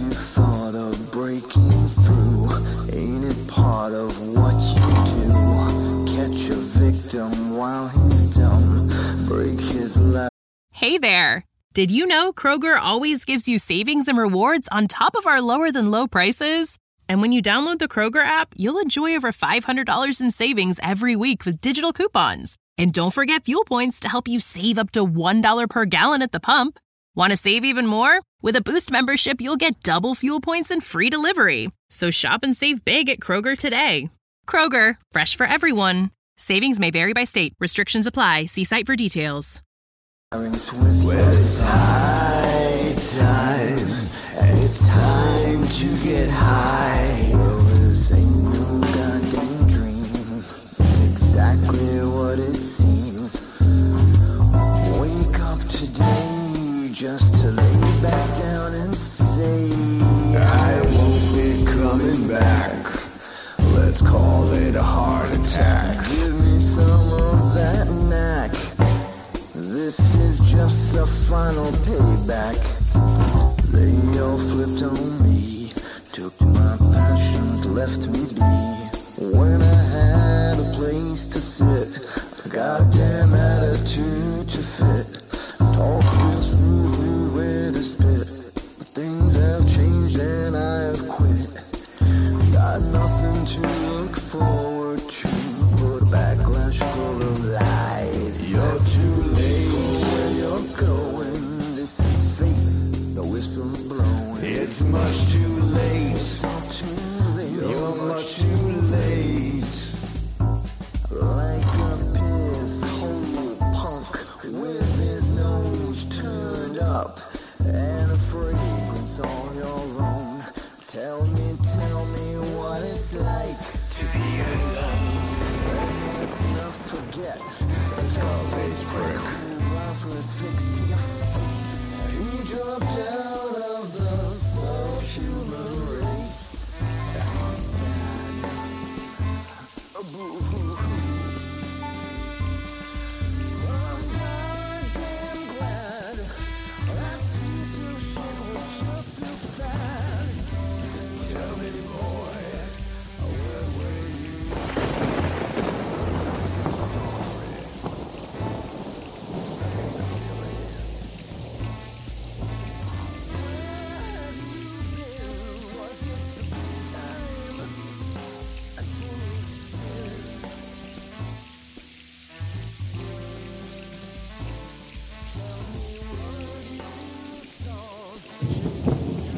you thought of breaking through? Ain't it part of what you do? Catch a victim while he's dumb, break his leg. Hey there! Did you know Kroger always gives you savings and rewards on top of our lower-than-low prices? And when you download the Kroger app, you'll enjoy over $500 in savings every week with digital coupons. And don't forget fuel points to help you save up to $1 per gallon at the pump. Want to save even more? With a Boost membership, you'll get double fuel points and free delivery. So shop and save big at Kroger today. Kroger, fresh for everyone. Savings may vary by state. Restrictions apply. See site for details. It's high time, and it's time to get high. Well, this ain't no goddamn dream. It's exactly what it seems. Wake up today just to lay back down and say, I won't be coming back. Let's call it a heart attack. Give me some of that knack. This is just a final payback. They all flipped on me, took my passions, left me be. When I had a place to sit, a goddamn attitude to fit. Talk real smooth, knew where to spit. But things have changed and I have quit. Got nothing to look forward to but a backlash full of lies. You're too late for where you're going. This is fate, the whistle's blowing. It's much too late. It's all too late. You're much too late. Like a piss hole punk with his nose turned up and a fragrance all your own. Tell me what it's like to be alone. And let's not forget the Scarface prick who offers fix to your face. He dropped out of the subhuman race. That's sad. Boo-hoo-hoo. I'm goddamn glad that piece of shit was just a fad. Tell me, boy, where were you? What's the story? Where have you been? Was it the good time? I think you said. Tell me what you saw.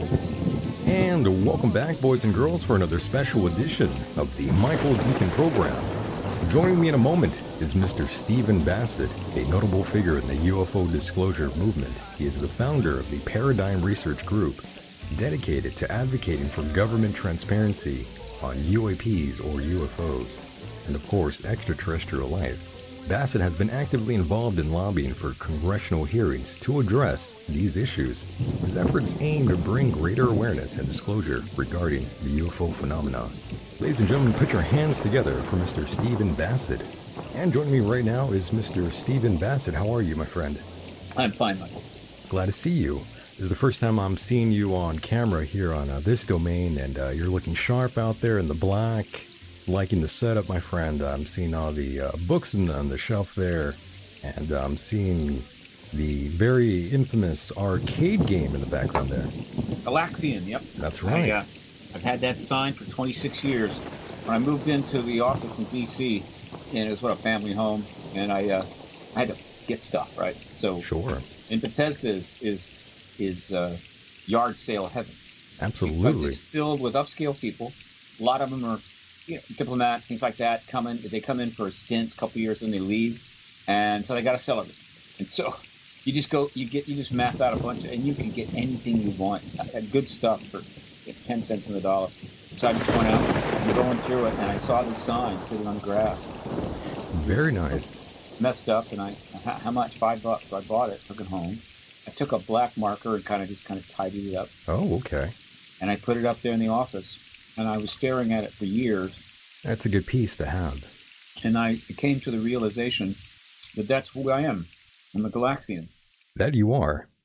And welcome back, boys and girls, for another special edition of the Michael Deacon program. Joining me in a moment is Mr. Stephen Bassett, a notable figure in the UFO disclosure movement. He is the founder of the Paradigm Research Group, dedicated to advocating for government transparency on UAPs or UFOs, and of course, extraterrestrial life. Bassett has been actively involved in lobbying for congressional hearings to address these issues. His efforts aim to bring greater awareness and disclosure regarding the UFO phenomenon. Ladies and gentlemen, put your hands together for Mr. Stephen Bassett. And joining me right now is Mr. Stephen Bassett. How are you, my friend? I'm fine, Michael. Glad to see you. This is the first time I'm seeing you on camera here on this domain, and you're looking sharp out there in the black. Liking the setup, my friend. I'm seeing all the books on the shelf there, and I'm seeing the very infamous arcade game in the background there. Galaxian, yep. That's right. I've had that sign for 26 years. When I moved into the office in D.C., and it was a family home, and I had to get stuff, right? So sure. And Bethesda is yard sale heaven. Absolutely. Because it's filled with upscale people. A lot of them are diplomats, things like that, they come in for stints, a couple years, then they leave, and so they got to sell everything. And so you just map out a bunch, and you can get anything you want, good stuff for 10 cents on the dollar. So I just went out and going through it, and I saw this sign sitting on the grass. Very nice. Messed up, and how much? $5. So I bought it, took it home. I took a black marker and kind of tidied it up. Oh, okay. And I put it up there in the office. And I was staring at it for years. That's a good piece to have. And I came to the realization that that's who I am. I'm a Galaxian. That you are.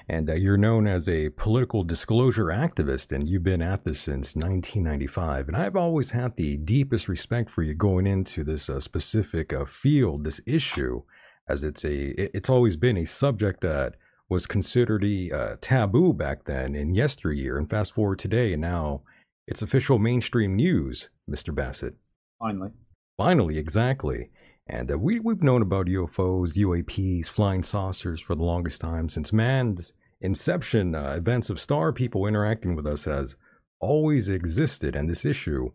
And you're known as a political disclosure activist, and you've been at this since 1995. And I've always had the deepest respect for you going into this specific field, this issue, as it's always been a subject that was considered a taboo back then in yesteryear. And fast forward today, and now it's official mainstream news, Mr. Bassett. Finally, exactly. And we've known about UFOs, UAPs, flying saucers for the longest time. Since man's inception, events of star people interacting with us has always existed. And this issue,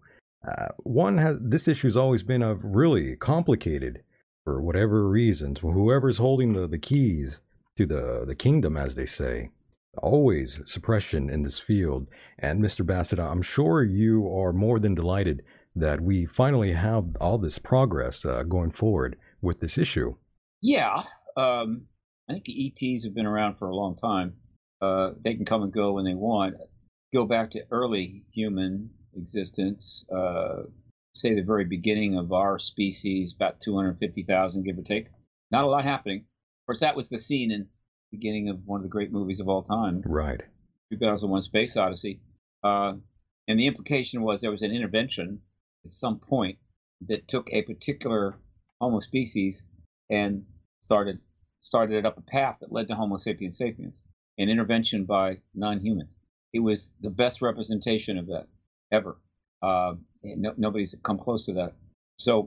this issue has always been really complicated for whatever reasons. Whoever's holding the keys to the kingdom, as they say, always suppression in this field. And Mr. Bassett, I'm sure you are more than delighted that we finally have all this progress going forward with this issue. Yeah. I think the ETs have been around for a long time. They can come and go when they want. Go back to early human existence, say the very beginning of our species, about 250,000, give or take. Not a lot happening. Of course, that was the scene in the beginning of one of the great movies of all time. Right. 2001 Space Odyssey. And the implication was there was an intervention at some point that took a particular Homo species and started it up a path that led to Homo sapiens sapiens, an intervention by non-humans. It was the best representation of that ever. Nobody's come close to that. So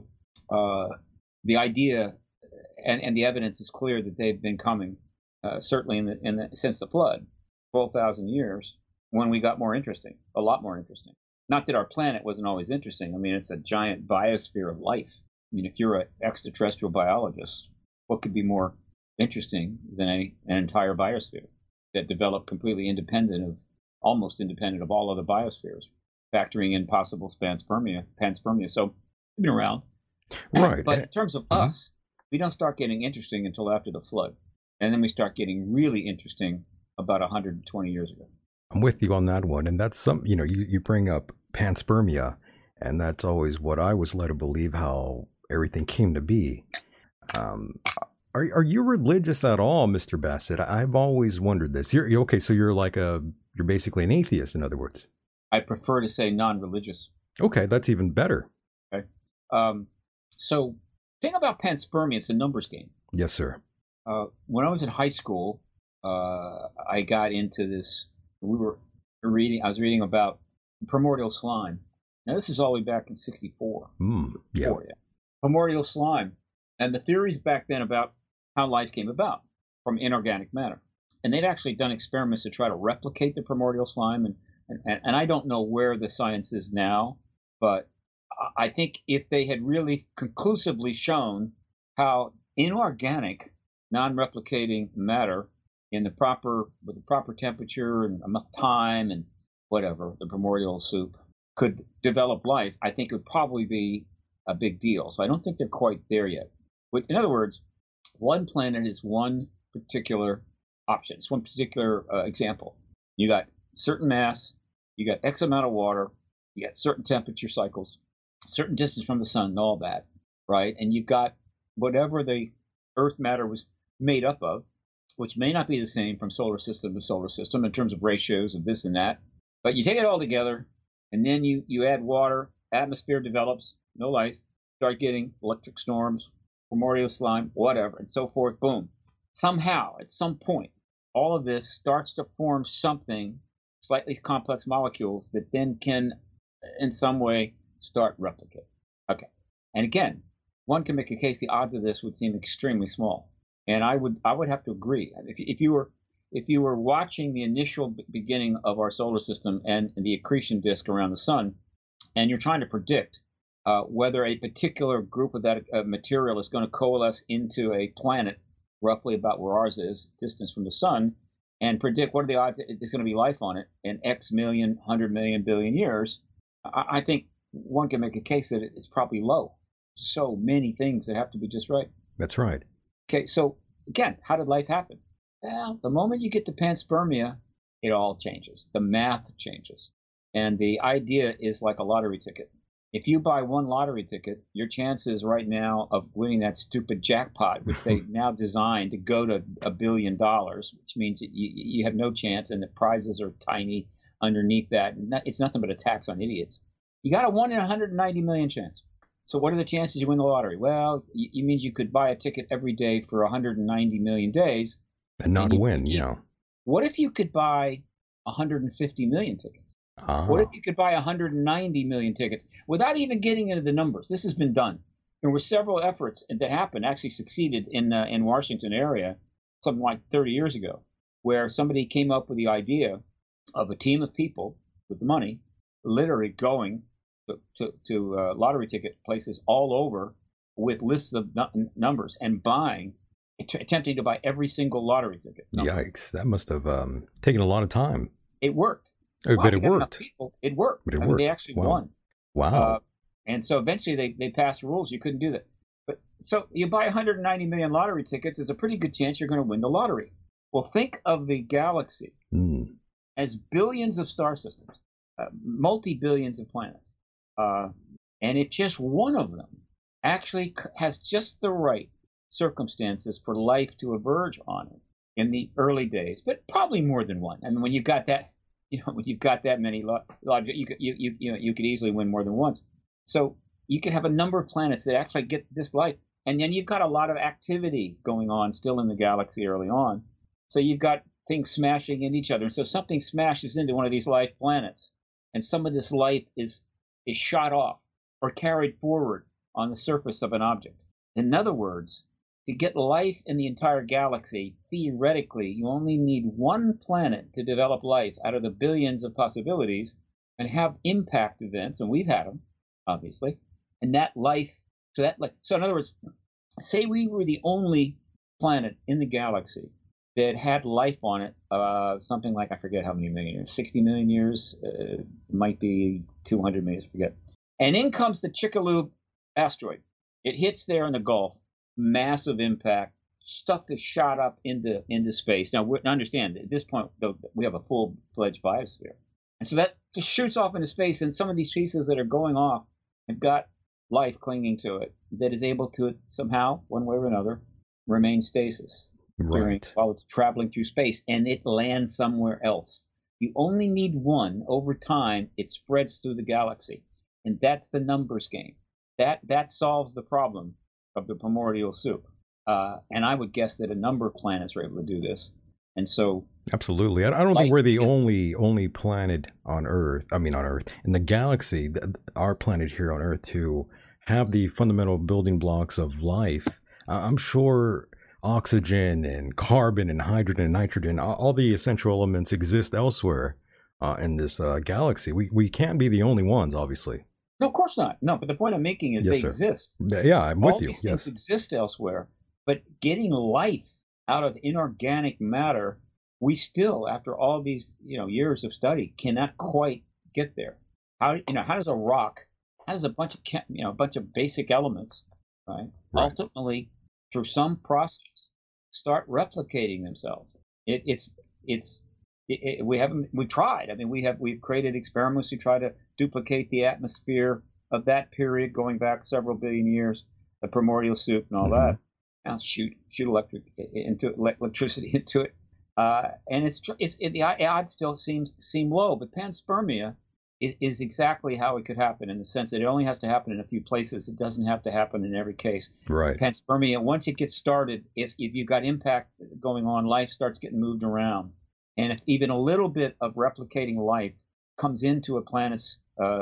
the idea and the evidence is clear that they've been coming, certainly since the flood, 12,000 years, when we got more interesting, a lot more interesting. Not that our planet wasn't always interesting. I mean, it's a giant biosphere of life. I mean, if you're an extraterrestrial biologist, what could be more interesting than an entire biosphere that developed completely almost independent of all other biospheres, factoring in possible panspermia. So they've been around. Right. But in terms of us, we don't start getting interesting until after the flood. And then we start getting really interesting about 120 years ago. I'm with you on that one. And that's you bring up panspermia, and that's always what I was led to believe how everything came to be. Are you religious at all, Mr. Bassett? I've always wondered this. You're okay, so you're basically an atheist, in other words. I prefer to say non-religious. Okay, that's even better. Okay. So thing about panspermia, it's a numbers game. Yes, sir. When I was in high school, I got into this. I was reading about primordial slime. Now, this is all the way back in 1964. Yeah. Primordial slime. And the theories back then about how life came about from inorganic matter. And they'd actually done experiments to try to replicate the primordial slime. And I don't know where the science is now, but I think if they had really conclusively shown how inorganic, non-replicating matter with the proper temperature and enough time and whatever, the primordial soup, could develop life, I think it would probably be a big deal. So I don't think they're quite there yet. But in other words, one planet is one particular option. It's one particular example. You got certain mass, you got X amount of water, you got certain temperature cycles, certain distance from the sun, and all that, right? And you've got whatever the Earth matter was made up of, which may not be the same from solar system to solar system in terms of ratios of this and that. But you take it all together, and then you add water, atmosphere develops, no life, start getting electric storms, primordial slime, whatever, and so forth, boom. Somehow, at some point, all of this starts to form something, slightly complex molecules that then can, in some way, start replicating. Okay. And again, one can make a case the odds of this would seem extremely small. And I would have to agree. If you were watching the initial beginning of our solar system and the accretion disk around the sun, and you're trying to predict whether a particular group of that material is going to coalesce into a planet roughly about where ours is, distance from the sun, and predict what are the odds that there's going to be life on it in X million, 100 million, billion years, I think one can make a case that it's probably low. So many things that have to be just right. That's right. Okay, so again, how did life happen? Well, the moment you get to panspermia, it all changes. The math changes. And the idea is like a lottery ticket. If you buy one lottery ticket, your chances right now of winning that stupid jackpot, which they now designed to go to $1 billion, which means that you have no chance, and the prizes are tiny underneath that. It's nothing but a tax on idiots. You got a 1 in 190 million chance. So what are the chances you win the lottery? Well, it means you could buy a ticket every day for 190 million days. And not win, What if you could buy 150 million tickets? Oh. What if you could buy 190 million tickets without even getting into the numbers? This has been done. There were several efforts that happened, actually succeeded in Washington area, something like 30 years ago, where somebody came up with the idea of a team of people with the money literally going to lottery ticket places all over with lists of numbers and buying, attempting to buy every single lottery ticket number. Yikes, that must have taken a lot of time. It worked. But it worked. It worked. But it worked. They actually won. Wow. And so eventually they passed rules. You couldn't do that. But so you buy 190 million lottery tickets, there's a pretty good chance you're going to win the lottery. Well, think of the galaxy as billions of star systems, multi-billions of planets. And if just one of them actually has just the right circumstances for life to emerge on it in the early days, but probably more than one. I mean, when you've got that, when you've got that many, you could easily win more than once. So you could have a number of planets that actually get this life, and then you've got a lot of activity going on still in the galaxy early on. So you've got things smashing into each other, and so something smashes into one of these life planets, and some of this life is shot off or carried forward on the surface of an object. In other words, to get life in the entire galaxy, theoretically, you only need one planet to develop life out of the billions of possibilities and have impact events, and we've had them, obviously. And that life, so in other words, say we were the only planet in the galaxy that had life on it, something like, I forget how many million years, 60 million years, might be 200 million, I forget. And in comes the Chicxulub asteroid. It hits there in the Gulf. Massive impact, stuff is shot up into space. Now, understand, at this point, though, we have a full-fledged biosphere. And so that just shoots off into space, and some of these pieces that are going off have got life clinging to it that is able to somehow, one way or another, remain stasis while it's traveling through space, and it lands somewhere else. You only need one. Over time, it spreads through the galaxy, and that's the numbers game. That solves the problem of the primordial soup. And I would guess that a number of planets are able to do this. And so... Absolutely. I don't think we're the only planet on Earth, in the galaxy, our planet here on Earth, to have the fundamental building blocks of life. I'm sure oxygen and carbon and hydrogen and nitrogen, all the essential elements exist elsewhere in this galaxy. We can't be the only ones, obviously. No, of course not. No, but the point I'm making is they exist. Yeah, I'm with you. All these things exist elsewhere, but getting life out of inorganic matter, we still, after all these years of study, cannot quite get there. How does a rock, how does a bunch of basic elements, right, ultimately through some process start replicating themselves? We tried. I mean, we've created experiments to try to duplicate the atmosphere of that period going back several billion years, the primordial soup and all that. Now shoot electricity into it, and the odds still seem low. But panspermia is exactly how it could happen, in the sense that it only has to happen in a few places. It doesn't have to happen in every case. Right. Panspermia, once it gets started, if you've got impact going on, life starts getting moved around. And if even a little bit of replicating life comes into a planet's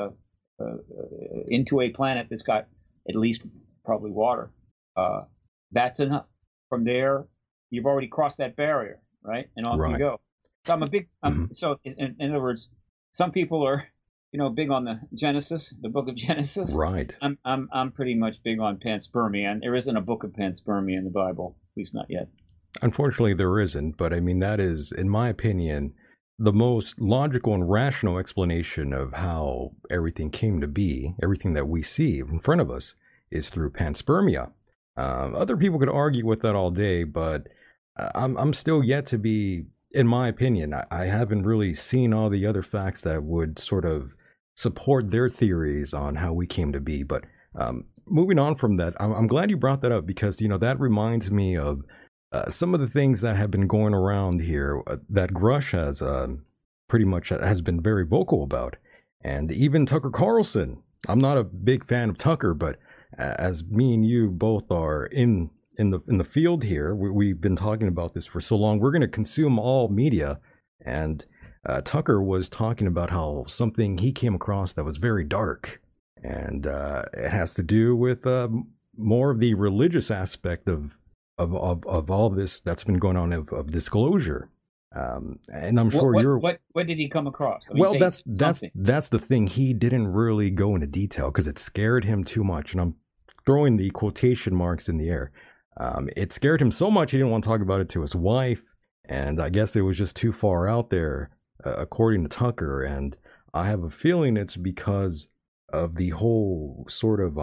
into a planet that's got at least probably water, that's enough. From there, you've already crossed that barrier, right? And off you go. So I'm a big. So in other words, some people are, big on the Genesis, the Book of Genesis. Right. I'm pretty much big on panspermia, and there isn't a book of panspermia in the Bible, at least not yet. Unfortunately, there isn't, but that is, in my opinion, the most logical and rational explanation of how everything came to be. Everything that we see in front of us is through panspermia. Other people could argue with that all day, but I'm still yet to be, in my opinion, I haven't really seen all the other facts that would sort of support their theories on how we came to be. But moving on from that, I'm glad you brought that up because, that reminds me of some of the things that have been going around here that Grush has pretty much has been very vocal about. And even Tucker Carlson. I'm not a big fan of Tucker, but as me and you both are in the field here, we've been talking about this for so long. We're going to consume all media. And Tucker was talking about how something he came across that was very dark. And it has to do with more of the religious aspect of all this that's been going on of disclosure. And I'm sure what did he come across? Well, that's the thing. He didn't really go into detail because it scared him too much. And I'm throwing the quotation marks in the air. It scared him so much he didn't want to talk about it to his wife. And I guess it was just too far out there, according to Tucker. And I have a feeling it's because of the whole sort of,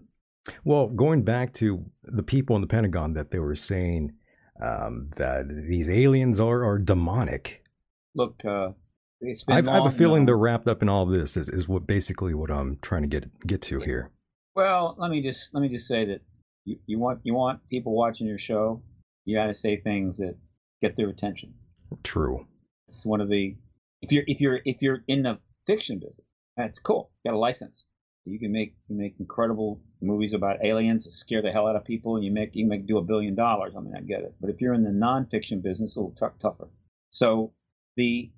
going back to the people in the Pentagon that they were saying that these aliens are demonic. Look, I have a feeling they're wrapped up in all this. Is what basically what I'm trying to get to here. Well, let me just say that you want people watching your show. You got to say things that get their attention. True. It's one of the if you're in the fiction business, that's cool. You got a license. You can make incredible movies about aliens that scare the hell out of people, and you can do $1 billion. I mean, I get it. But if you're in the nonfiction business, a little tougher. So we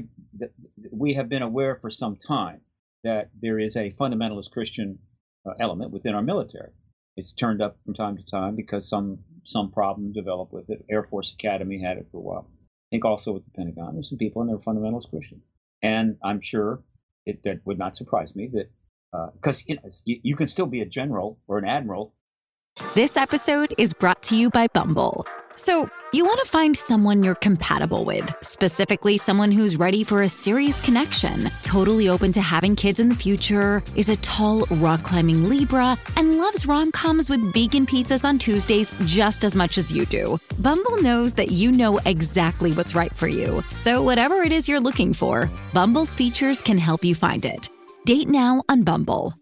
have been aware for some time that there is a fundamentalist Christian element within our military. It's turned up from time to time because some problem developed with it. Air Force Academy had it for a while. I think also with the Pentagon, there's some people in there fundamentalist Christian, and I'm sure that would not surprise me that. Because you can still be a general or an admiral. This episode is brought to you by Bumble. So you want to find someone you're compatible with, specifically someone who's ready for a serious connection, totally open to having kids in the future, is a tall, rock-climbing Libra, and loves rom-coms with vegan pizzas on Tuesdays just as much as you do. Bumble knows that you know exactly what's right for you. So whatever it is you're looking for, Bumble's features can help you find it. Date now on Bumble.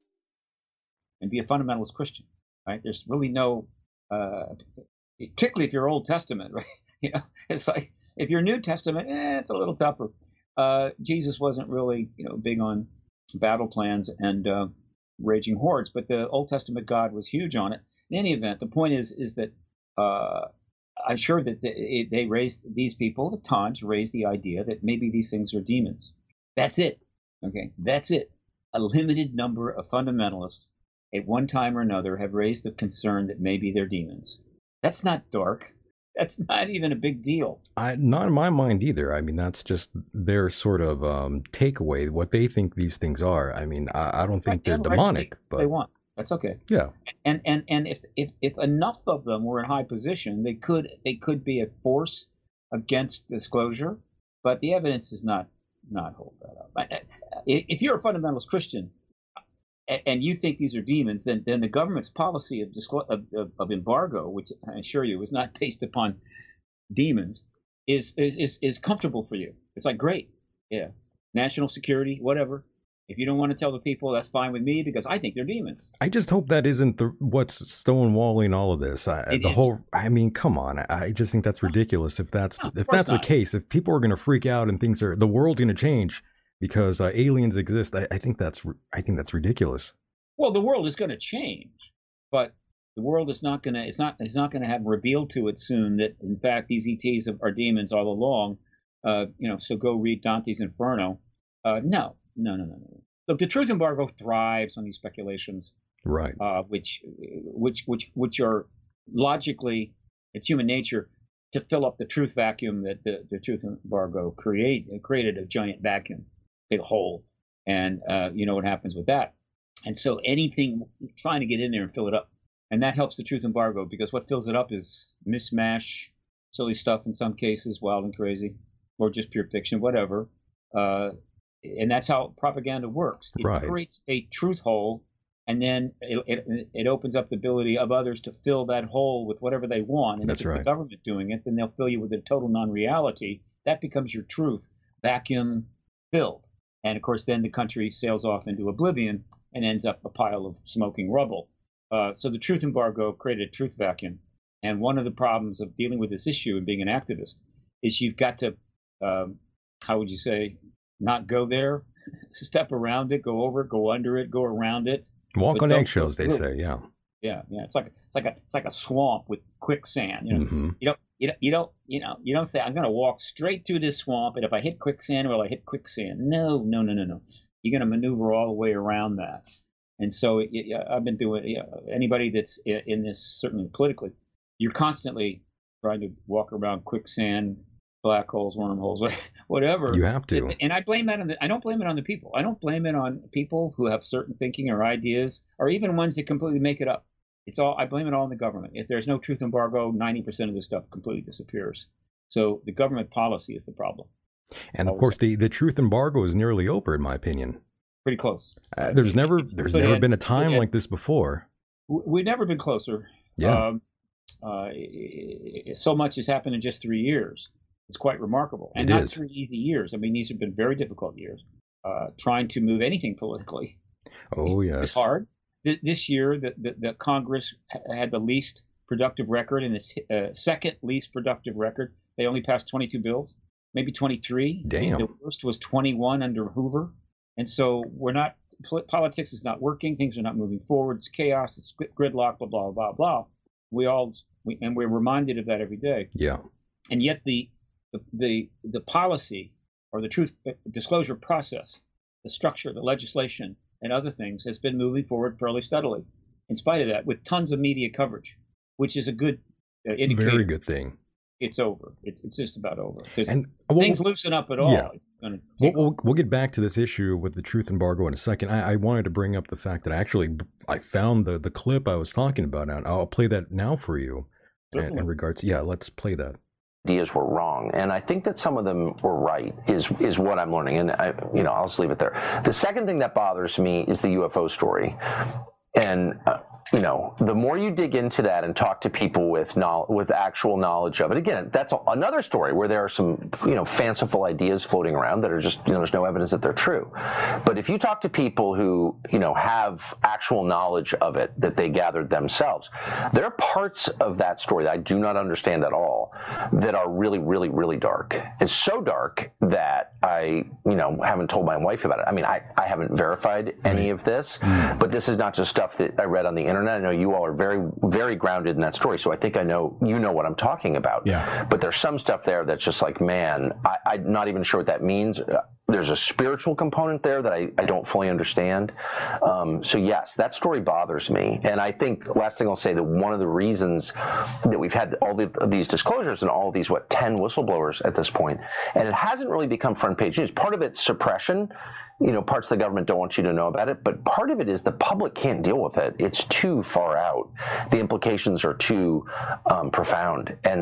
And be a fundamentalist Christian, right? There's really no, particularly if you're Old Testament, right? It's like if you're New Testament, it's a little tougher. Jesus wasn't really, big on battle plans and raging hordes, but the Old Testament God was huge on it. In any event, the point is that I'm sure that these people at times raised the idea that maybe these things are demons. That's it. Okay, that's it. A limited number of fundamentalists at one time or another have raised the concern that maybe they're demons. That's not dark. That's not even a big deal. Not in my mind either. I mean, that's just their sort of takeaway, what they think these things are. I mean, I don't think they're demonic, but they want. That's okay. Yeah. And if enough of them were in high position, they could be a force against disclosure, but the evidence does not hold that up. If you're a fundamentalist Christian and you think these are demons, then the government's policy of embargo, which I assure you is not based upon demons, is comfortable for you. It's like, great, yeah, national security, whatever. If you don't want to tell the people, that's fine with me because I think they're demons. I just hope that isn't what's stonewalling all of this. I mean, come on. I just think that's ridiculous. If that's the case, if people are going to freak out and the world's going to change because aliens exist, I think that's ridiculous. Well, the world is going to change, but the world is not going to. It's not going to have revealed to it soon that in fact these ETs are demons all along. So go read Dante's Inferno. No. Look, the truth embargo thrives on these speculations, right? Which are logically, it's human nature to fill up the truth vacuum that the truth embargo created a giant vacuum, big hole, and you know what happens with that. And so anything trying to get in there and fill it up, and that helps the truth embargo because what fills it up is mishmash, silly stuff in some cases, wild and crazy, or just pure fiction, whatever. And that's how propaganda works. It creates a truth hole, and then it opens up the ability of others to fill that hole with whatever they want. And if it's the government doing it, then they'll fill you with a total non-reality. That becomes your truth, vacuum filled. And of course, then the country sails off into oblivion and ends up a pile of smoking rubble. So the truth embargo created a truth vacuum. And one of the problems of dealing with this issue and being an activist is you've got to, how would you say, not go there, step around it, go over it, go under it, go around it. Walk on eggshells, they say. Yeah. Yeah. It's like a swamp with quicksand. You don't say I'm going to walk straight through this swamp, and if I hit quicksand, will I hit quicksand? No. You're going to maneuver all the way around that. And so I've been doing. Anybody that's in this, certainly politically, you're constantly trying to walk around quicksand, black holes, wormholes, whatever. You have to. And I blame that I don't blame it on the people. I don't blame it on people who have certain thinking or ideas, or even ones that completely make it up. I blame it all on the government. If there's no truth embargo, 90% of this stuff completely disappears. So the government policy is the problem. And of course, the truth embargo is nearly over, in my opinion. Pretty close. There's never been a time like this before. We've never been closer. Yeah. So much has happened in just 3 years. It's quite remarkable. And not 3 easy years. I mean, these have been very difficult years. Trying to move anything politically. Oh, yes. It's hard. This year, the Congress had the least productive record, and its second least productive record. They only passed 22 bills, maybe 23. Damn. The worst was 21 under Hoover. And so politics is not working. Things are not moving forward. It's chaos. It's gridlock, blah, blah, blah, blah. We're reminded of that every day. Yeah. And yet the policy or the truth disclosure process, the structure, the legislation, and other things has been moving forward fairly steadily, in spite of that, with tons of media coverage, which is a good indicator. Very good thing. It's over. It's just about over. And things loosen up at all. Yeah. We'll get back to this issue with the truth embargo in a second. I wanted to bring up the fact that I found the clip I was talking about, and I'll play that now for you. In regards, let's play that. Ideas were wrong, and I think that some of them were right. Is what I'm learning, and I'll just leave it there. The second thing that bothers me is the UFO story, and the more you dig into that and talk to people with actual knowledge of it, again, that's another story where there are some fanciful ideas floating around that are just there's no evidence that they're true. But if you talk to people who have actual knowledge of it that they gathered themselves, there are parts of that story that I do not understand at all that are really, really, really dark. It's so dark that I haven't told my wife about it. I mean, I haven't verified any of this, but this is not just stuff that I read on the internet. I know you all are very, very grounded in that story, so I think I know what I'm talking about. Yeah. But there's some stuff there that's just like, man, I'm not even sure what that means. There's a spiritual component there that I don't fully understand. So yes, that story bothers me. And I think, last thing I'll say, that one of the reasons that we've had all these disclosures and all of these, 10 whistleblowers at this point, and it hasn't really become front page news. Part of it's suppression. Parts of the government don't want you to know about it, but part of it is the public can't deal with it. It's too far out. The implications are too profound. And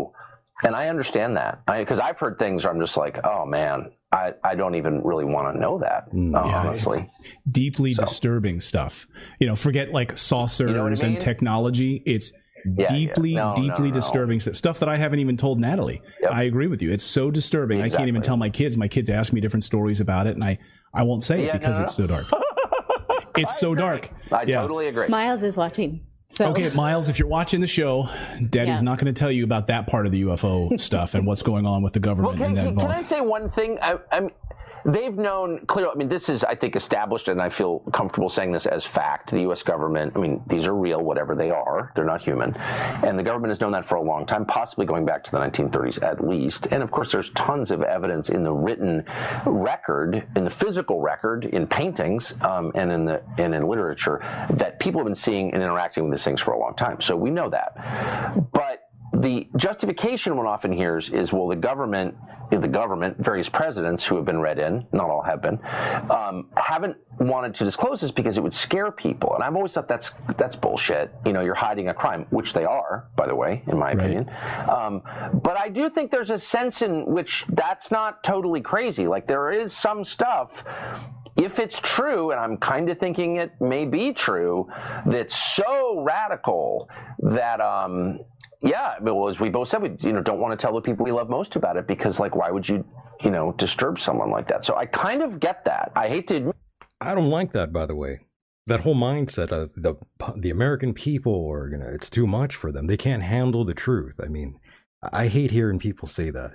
I understand that, because I've heard things where I'm just like, oh man, I don't even really want to know that, honestly. Deeply disturbing stuff. Forget like saucers and technology. It's deeply disturbing stuff that I haven't even told Natalie. Yep. I agree with you. It's so disturbing. Exactly. I can't even tell my kids. My kids ask me different stories about it, and I won't say it because it's so dark. It's so dark. I totally agree. Miles is watching. So. Okay, Miles, if you're watching the show, Daddy's not going to tell you about that part of the UFO stuff and what's going on with the government. Can I say one thing? They've known clearly. I mean, this is, I think, established, and I feel comfortable saying this as fact. The U.S. government, these are real, whatever they are. They're not human. And the government has known that for a long time, possibly going back to the 1930s at least. And, of course, there's tons of evidence in the written record, in the physical record, in paintings, and in literature, that people have been seeing and interacting with these things for a long time. So we know that. But the justification one often hears is, well, the government, various presidents who have been read in, not all have been, haven't wanted to disclose this because it would scare people. And I've always thought that's bullshit. You're hiding a crime, which they are, by the way, in my opinion. But I do think there's a sense in which that's not totally crazy. Like, there is some stuff, if it's true, and I'm kind of thinking it may be true, that's so radical that, as we both said, we don't want to tell the people we love most about it, because, like, why would you disturb someone like that. So I kind of get that. I hate to admit. I don't like that, by the way. That whole mindset of the American people are it's too much for them. They can't handle the truth. I mean, I hate hearing people say that.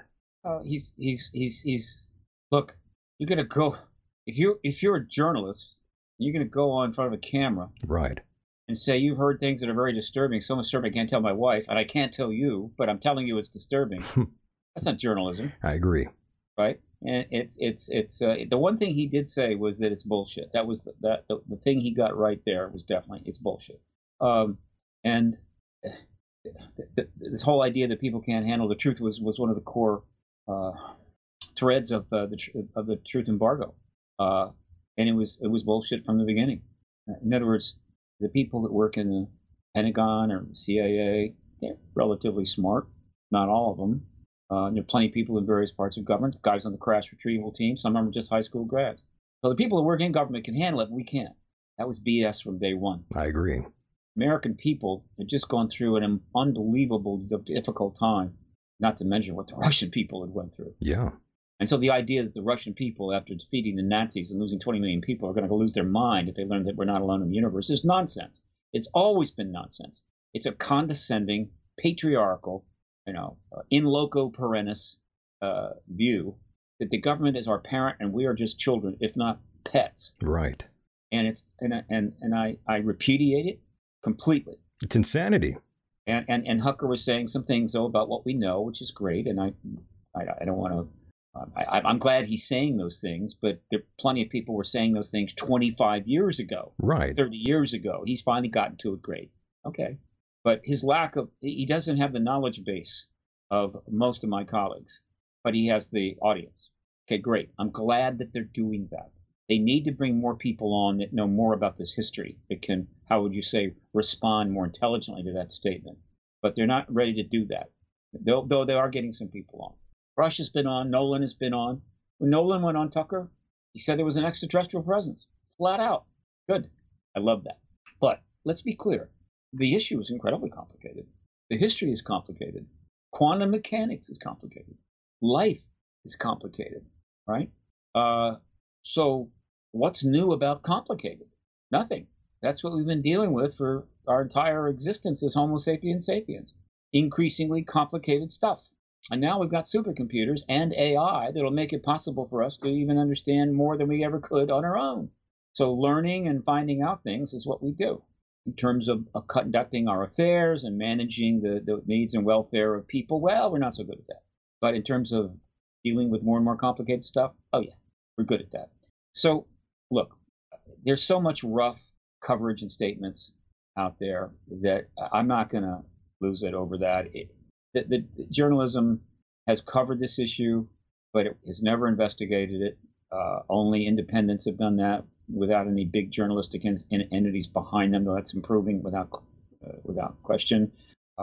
Look, you're gonna go if you're a journalist, you're gonna go on in front of a camera, right, and say you've heard things that are very disturbing. So disturbing I can't tell my wife, and I can't tell you, but I'm telling you it's disturbing. That's not journalism. I agree. Right, and it's the one thing he did say was that it's bullshit. That was the thing he got right there was definitely it's bullshit. And this whole idea that people can't handle the truth was one of the core threads of the truth embargo, and it was bullshit from the beginning. In other words, the people that work in the Pentagon or CIA, they're relatively smart. Not all of them. There are plenty of people in various parts of government, guys on the crash retrieval team. Some of them are just high school grads. So the people that work in government can handle it, but we can't. That was BS from day one. I agree. American people had just gone through an unbelievable, difficult time, not to mention what the Russian people had went through. Yeah. And so the idea that the Russian people, after defeating the Nazis and losing 20 million people, are going to lose their mind if they learn that we're not alone in the universe is nonsense. It's always been nonsense. It's a condescending, patriarchal, in loco parentis view that the government is our parent and we are just children, if not pets. Right. And I repudiate it completely. It's insanity. And Hucker was saying some things though about what we know, which is great. And I don't want to. I'm glad he's saying those things, but there are plenty of people were saying those things 25 years ago, right? 30 years ago. He's finally gotten to it. Great. Okay. But he doesn't have the knowledge base of most of my colleagues, but he has the audience. Okay, great. I'm glad that they're doing that. They need to bring more people on that know more about this history, that can, how would you say, respond more intelligently to that statement. But they're not ready to do that, though they are getting some people on. Rush has been on. Nolan has been on. When Nolan went on Tucker, he said there was an extraterrestrial presence, flat out. Good. I love that. But let's be clear. The issue is incredibly complicated. The history is complicated. Quantum mechanics is complicated. Life is complicated, right? So what's new about complicated? Nothing. That's what we've been dealing with for our entire existence as Homo sapiens sapiens. Increasingly complicated stuff. And now we've got supercomputers and AI that'll make it possible for us to even understand more than we ever could on our own. So learning and finding out things is what we do. In terms of conducting our affairs and managing the needs and welfare of people, well, we're not so good at that. But in terms of dealing with more and more complicated stuff, oh yeah, we're good at that. So look, there's so much rough coverage and statements out there that I'm not going to lose it over that. The journalism has covered this issue, but it has never investigated it. Only independents have done that without any big journalistic entities behind them. Though that's improving without question.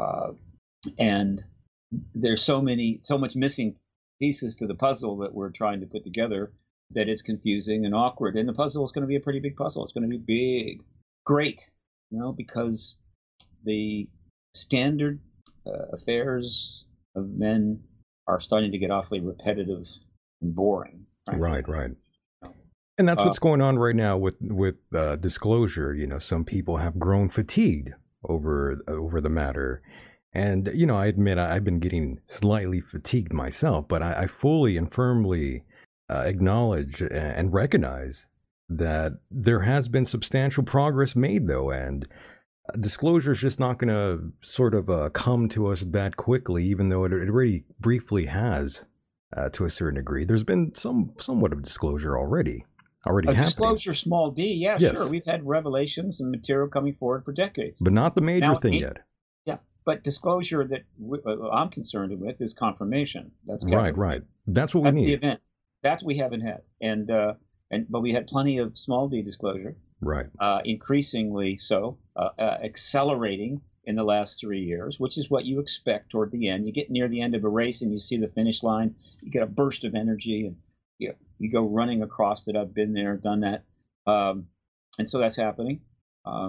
And there's so much missing pieces to the puzzle that we're trying to put together that it's confusing and awkward. And the puzzle is going to be a pretty big puzzle. It's going to be big, great, because the standard affairs of men are starting to get awfully repetitive and boring. Right. And that's what's going on right now with disclosure. Some people have grown fatigued over the matter. And, I admit I've been getting slightly fatigued myself, but I fully and firmly acknowledge and recognize that there has been substantial progress made, though. And disclosure is just not going to sort of come to us that quickly, even though it already briefly has to a certain degree. There's been somewhat of disclosure already happening. Disclosure, small d, yes. Sure. We've had revelations and material coming forward for decades. But not the major thing yet. Yeah, but disclosure that I'm concerned with is confirmation. That's right. That's what we need. The event. That we haven't had. But we had plenty of small d disclosure. Right. Increasingly so, accelerating in the last 3 years, which is what you expect toward the end. You get near the end of a race and you see the finish line, you get a burst of energy and you go running across it. I've been there, done that. And so that's happening.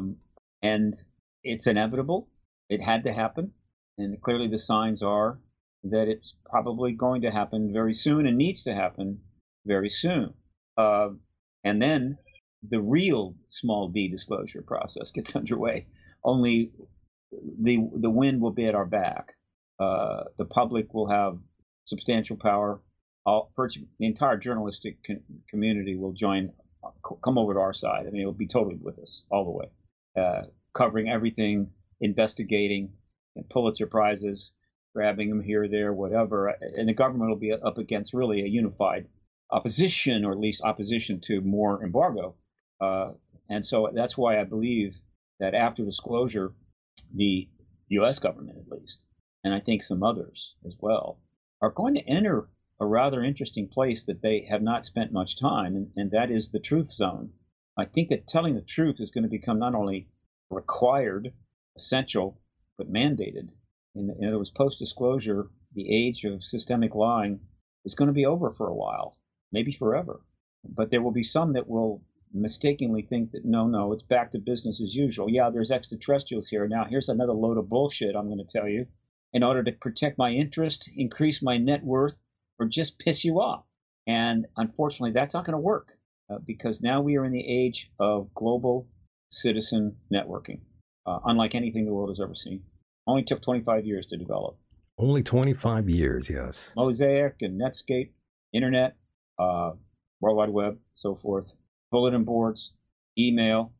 And it's inevitable. It had to happen. And clearly the signs are that it's probably going to happen very soon and needs to happen very soon. And then the real small d disclosure process gets underway. Only the wind will be at our back. The public will have substantial power. The entire journalistic community will come over to our side. I mean, it will be totally with us all the way, covering everything, investigating, and Pulitzer Prizes, grabbing them here, there, whatever. And the government will be up against really a unified opposition, or at least opposition to more embargo. And so that's why I believe that after disclosure, the U.S. government, at least, and I think some others as well, are going to enter a rather interesting place that they have not spent much time, and that is the truth zone. I think that telling the truth is going to become not only required, essential, but mandated. In other words, post-disclosure, the age of systemic lying is going to be over for a while, maybe forever. But there will be some that will mistakenly think that, no, it's back to business as usual. Yeah, there's extraterrestrials here. Now, here's another load of bullshit I'm going to tell you in order to protect my interest, increase my net worth, or just piss you off. And unfortunately, that's not going to work because now we are in the age of global citizen networking, unlike anything the world has ever seen. Only took 25 years to develop. Only 25 years, yes. Mosaic and Netscape, Internet, World Wide Web, so forth, bulletin boards, email,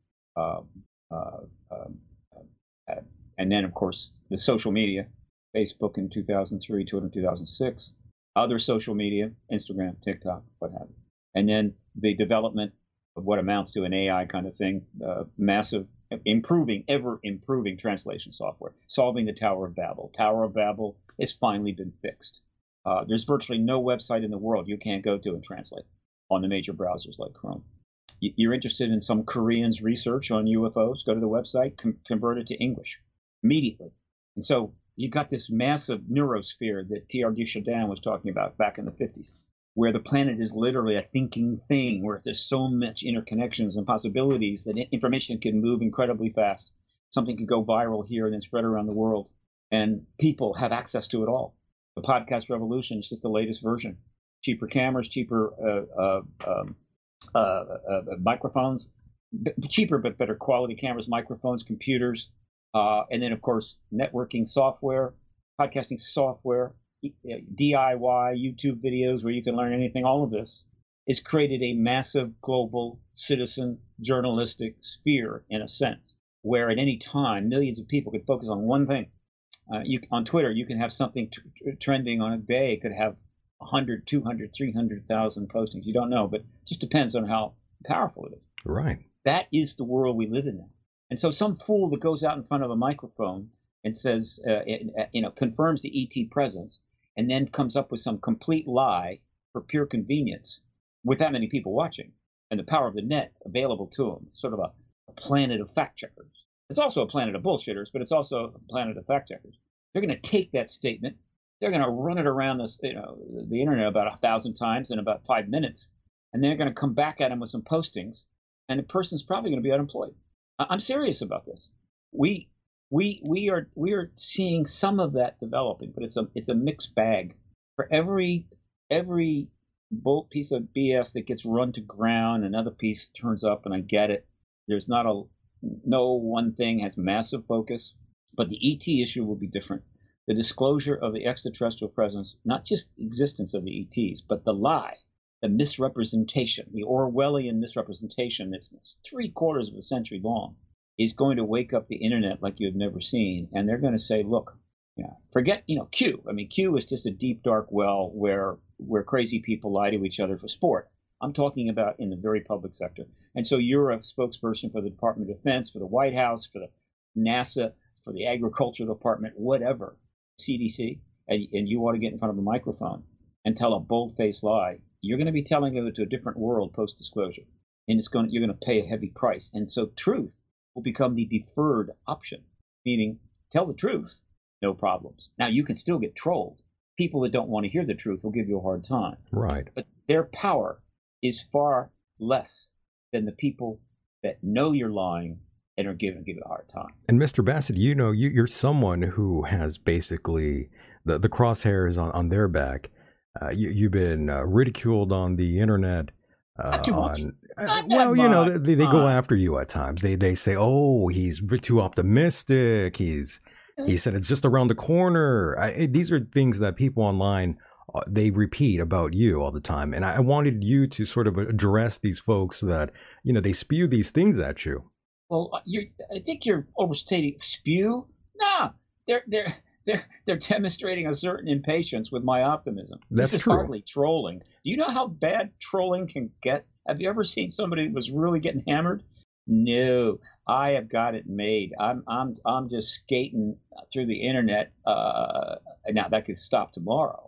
and then, of course, the social media, Facebook in 2003, Twitter in 2006, other social media, Instagram, TikTok, what have you. And then the development of what amounts to an AI kind of thing, massive, ever improving translation software, solving the Tower of Babel. Tower of Babel has finally been fixed. There's virtually no website in the world you can't go to and translate on the major browsers like Chrome. You're interested in some Korean's research on UFOs, go to the website, convert it to English immediately. And so you've got this massive neurosphere that Teilhard de Chardin was talking about back in the 50s, where the planet is literally a thinking thing, where there's so much interconnections and possibilities that information can move incredibly fast. Something could go viral here and then spread around the world, and people have access to it all. The podcast revolution is just the latest version. Cheaper cameras, cheaper microphones, cheaper but better quality cameras, microphones, computers, and then, of course, networking software, podcasting software, DIY, YouTube videos where you can learn anything. All of this has created a massive global citizen journalistic sphere, in a sense, where at any time millions of people could focus on one thing. On Twitter, you can have something trending on a day. It could have 100, 200, 300,000 postings. You don't know, but it just depends on how powerful it is. Right. That is the world we live in now. And so some fool that goes out in front of a microphone and says, confirms the ET presence, and then comes up with some complete lie for pure convenience with that many people watching and the power of the net available to them, sort of a planet of fact checkers. It's also a planet of bullshitters, but it's also a planet of fact checkers. They're going to take that statement. They're going to run it around the internet about 1,000 times in about 5 minutes, and they're going to come back at them with some postings, and the person's probably going to be unemployed. I'm serious about this. We are seeing some of that developing, but it's a mixed bag. For every piece of BS that gets run to ground, another piece turns up, and I get it. There's no one thing has massive focus, but the ET issue will be different. The disclosure of the extraterrestrial presence, not just the existence of the ETs, but the lie, the misrepresentation, the Orwellian misrepresentation that's 3/4 of a century long, is going to wake up the internet like you've never seen. And they're going to say, look, forget, Q. I mean, Q is just a deep, dark well where crazy people lie to each other for sport. I'm talking about in the very public sector. And so you're a spokesperson for the Department of Defense, for the White House, for the NASA, for the Agriculture Department, whatever, CDC, and you want to get in front of a microphone and tell a bold-faced lie. You're going to be telling them to a different world post-disclosure, and you're going to pay a heavy price. And so truth will become the deferred option, meaning tell the truth, no problems. Now, you can still get trolled. People that don't want to hear the truth will give you a hard time. Right. But their power is far less than the people that know you're lying and are give you a hard time. And Mr. Bassett, you're someone who has basically the crosshairs on their back. You've been ridiculed on the internet. Not too much. Well, you know, they go after you at times. They say, "Oh, he's too optimistic. He said it's just around the corner." These are things that people online they repeat about you all the time, and I wanted you to sort of address these folks that they spew these things at you. Well, I think you're overstating. Spew? Nah, they're demonstrating a certain impatience with my optimism. This is true. Hardly trolling. Do you know how bad trolling can get? Have you ever seen somebody that was really getting hammered? No, I have got it made. I'm just skating through the internet. Now that could stop tomorrow.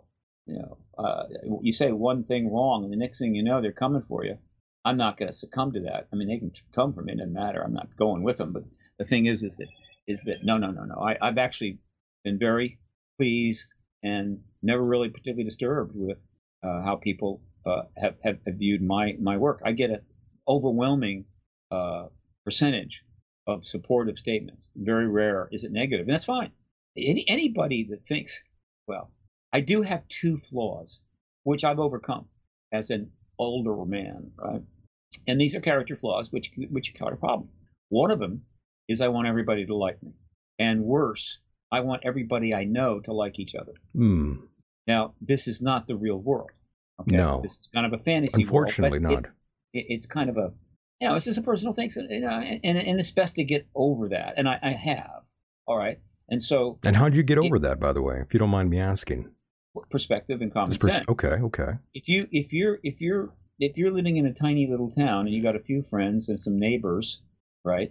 You say one thing wrong, and the next thing you know, they're coming for you. I'm not going to succumb to that. I mean, they can come for me; it doesn't matter. I'm not going with them. But the thing is that no. I've actually been very pleased and never really particularly disturbed with how people have viewed my work. I get an overwhelming percentage of supportive statements. Very rare is it negative, and that's fine. Anybody that thinks, well, I do have two flaws, which I've overcome as an older man, right? And these are character flaws, which are a problem. One of them is I want everybody to like me, and worse, I want everybody I know to like each other. Now, this is not the real world. Okay? No, this is kind of a fantasy. Unfortunately, world, not. It's kind of a, it's just a personal thing, and it's best to get over that, and I have. All right, and so. And how'd you get over that, by the way, if you don't mind me asking? Perspective and common sense. Okay. If you're living in a tiny little town and you got a few friends and some neighbors, right?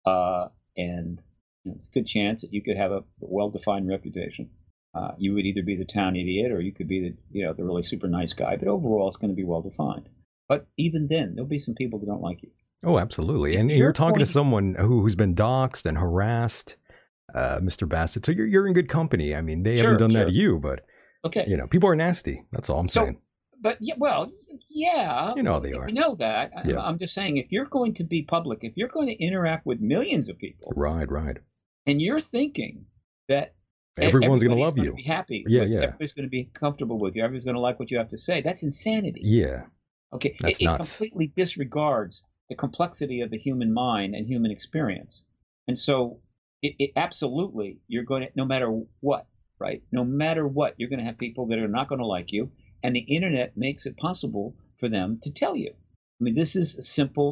And good chance that you could have a well-defined reputation. You would either be the town idiot or you could be the really super nice guy. But overall, it's going to be well-defined. But even then, there'll be some people that don't like you. Oh, absolutely. And you're talking to someone who's been doxxed and harassed, Mr. Bassett. So you're in good company. I mean, they haven't done that to you, but. Okay. People are nasty. That's all I'm saying. But they are. You know that. Yeah. I'm just saying, if you're going to be public, if you're going to interact with millions of people, right, and you're thinking that everyone's going to love you, be happy, everybody's going to be comfortable with you, everybody's going to like what you have to say, that's insanity. Yeah. Okay. It completely disregards the complexity of the human mind and human experience, and so it absolutely you're going to, no matter what. Right? No matter what, you're going to have people that are not going to like you, and the internet makes it possible for them to tell you. I mean, this is the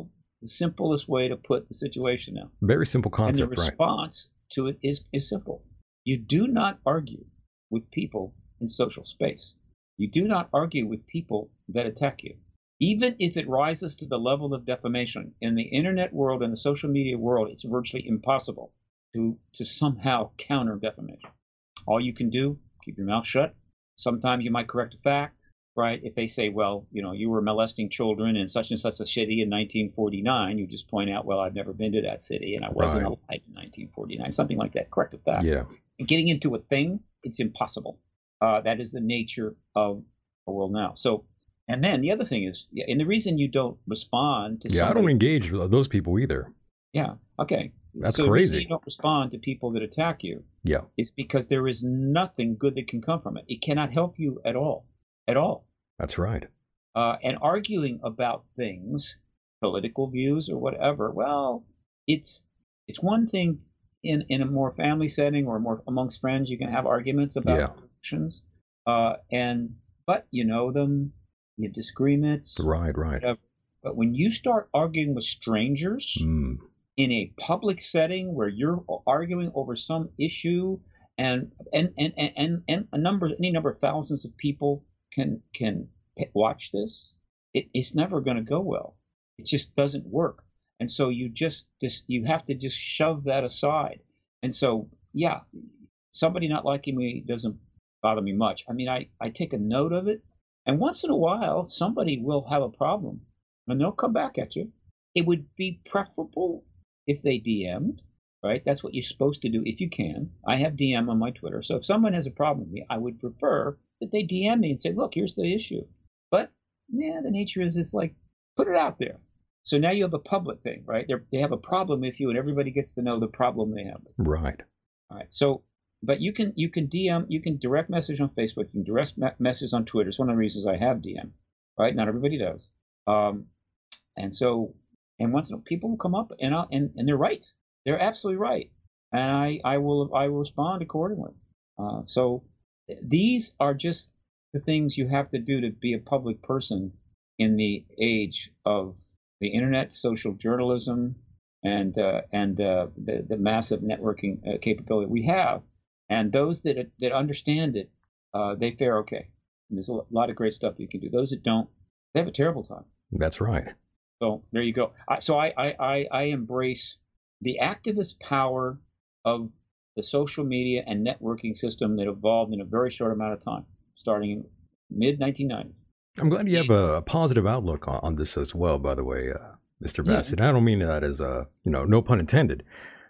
simplest way to put the situation now. Very simple concept, and the response to it is simple. You do not argue with people in social space. You do not argue with people that attack you. Even if it rises to the level of defamation, in the internet world and the social media world, it's virtually impossible to somehow counter defamation. All you can do, keep your mouth shut. Sometimes you might correct a fact, right? If they say, well, you were molesting children in such and such a city in 1949, you just point out, well, I've never been to that city and I wasn't alive in 1949, something like that. Correct a fact. Yeah. And getting into a thing, it's impossible. That is the nature of the world now. So, and then the other thing is, and the reason you don't respond to I don't engage with those people either. Yeah. Okay. That's so crazy. The reason you don't respond to people that attack you, it's because there is nothing good that can come from it. It cannot help you at all. That's right. And arguing about things, political views or whatever, well, it's one thing in a more family setting or more amongst friends. You can have arguments about positions, but you know them, you have disagreements, right. Whatever. But when you start arguing with strangers. In a public setting where you're arguing over some issue, and any number of thousands of people can watch this, it's never going to go well. It just doesn't work, and so you have to just shove that aside. And so, somebody not liking me doesn't bother me much. I mean, I take a note of it, and once in a while somebody will have a problem, and they'll come back at you. It would be preferable if they DM'd, right? That's what you're supposed to do if you can. I have DM on my Twitter. So if someone has a problem with me, I would prefer that they DM me and say, look, here's the issue. But the nature is it's like, put it out there. So now you have a public thing, right? They have a problem with you and everybody gets to know the problem they have. Right. All right. So but you can DM, you can direct message on Facebook, you can direct message on Twitter. It's one of the reasons I have DM, right? Not everybody does. And so, and once people will come up and they're right. They're absolutely right. And I will respond accordingly. So these are just the things you have to do to be a public person in the age of the internet, social journalism, and the massive networking capability we have. And those that understand it, they fare okay. And there's a lot of great stuff you can do. Those that don't, they have a terrible time. That's right. So there you go. I embrace the activist power of the social media and networking system that evolved in a very short amount of time, starting in mid-1990s. I'm glad you have a positive outlook on this as well, by the way, Mr. Bassett. I don't mean that as no pun intended.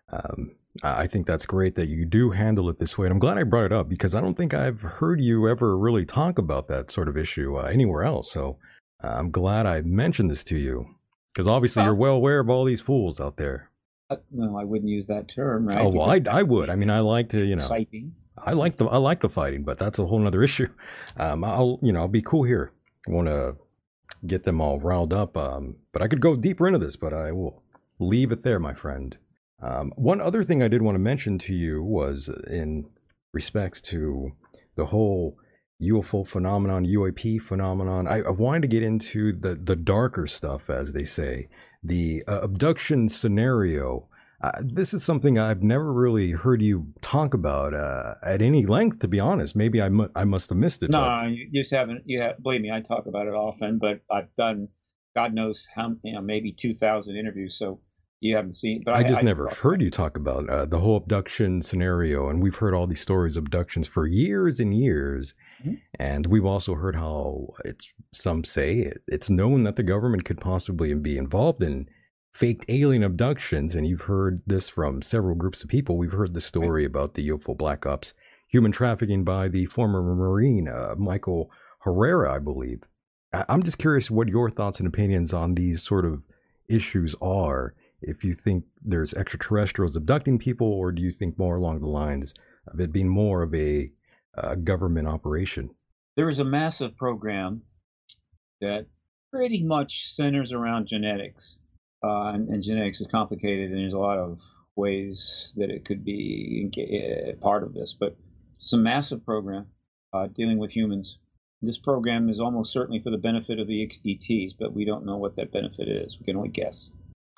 I think that's great that you do handle it this way. And I'm glad I brought it up because I don't think I've heard you ever really talk about that sort of issue anywhere else. So I'm glad I mentioned this to you because obviously you're well aware of all these fools out there. No, I wouldn't use that term, right? Oh, well, I would. I mean, I like to, Citing. I like the fighting, but that's a whole nother issue. I'll be cool here. I want to get them all riled up, but I could go deeper into this, but I will leave it there, my friend. One other thing I did want to mention to you was in respects to the whole UFO phenomenon, UAP phenomenon. I wanted to get into the darker stuff, as they say, the abduction scenario. This is something I've never really heard you talk about at any length, to be honest. Maybe I must have missed it. No, you just haven't. Believe me, I talk about it often, but I've done, God knows how, maybe 2,000 interviews. So you haven't seen. But I just never heard you talk about the whole abduction scenario, and we've heard all these stories of abductions for years and years. Mm-hmm. And we've also heard how some say it's known that the government could possibly be involved in faked alien abductions. And you've heard this from several groups of people. We've heard the story about the UFO Black Ops human trafficking by the former Marine, Michael Herrera, I believe. I'm just curious what your thoughts and opinions on these sort of issues are. If you think there's extraterrestrials abducting people, or do you think more along the lines of it being more of a government operation? There is a massive program that pretty much centers around genetics. And genetics is complicated, and there's a lot of ways that it could be part of this. But it's a massive program dealing with humans. This program is almost certainly for the benefit of the ETs, but we don't know what that benefit is. We can only guess.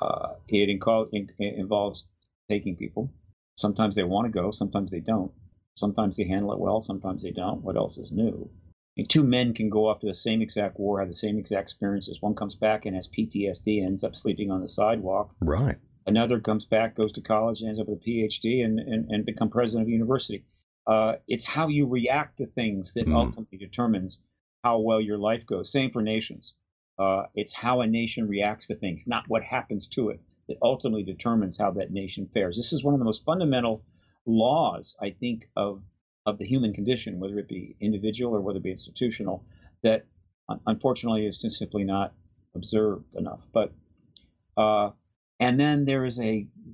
It involves taking people. Sometimes they want to go, sometimes they don't. Sometimes they handle it well, sometimes they don't. What else is new? And two men can go off to the same exact war, have the same exact experiences. One comes back and has PTSD, ends up sleeping on the sidewalk. Right. Another comes back, goes to college, ends up with a PhD, and become president of a university. It's how you react to things that ultimately determines how well your life goes. Same for nations. It's how a nation reacts to things, not what happens to it, that ultimately determines how that nation fares. This is one of the most fundamental laws, I think, of the human condition, whether it be individual or whether it be institutional, that unfortunately is just simply not observed enough. But and then there is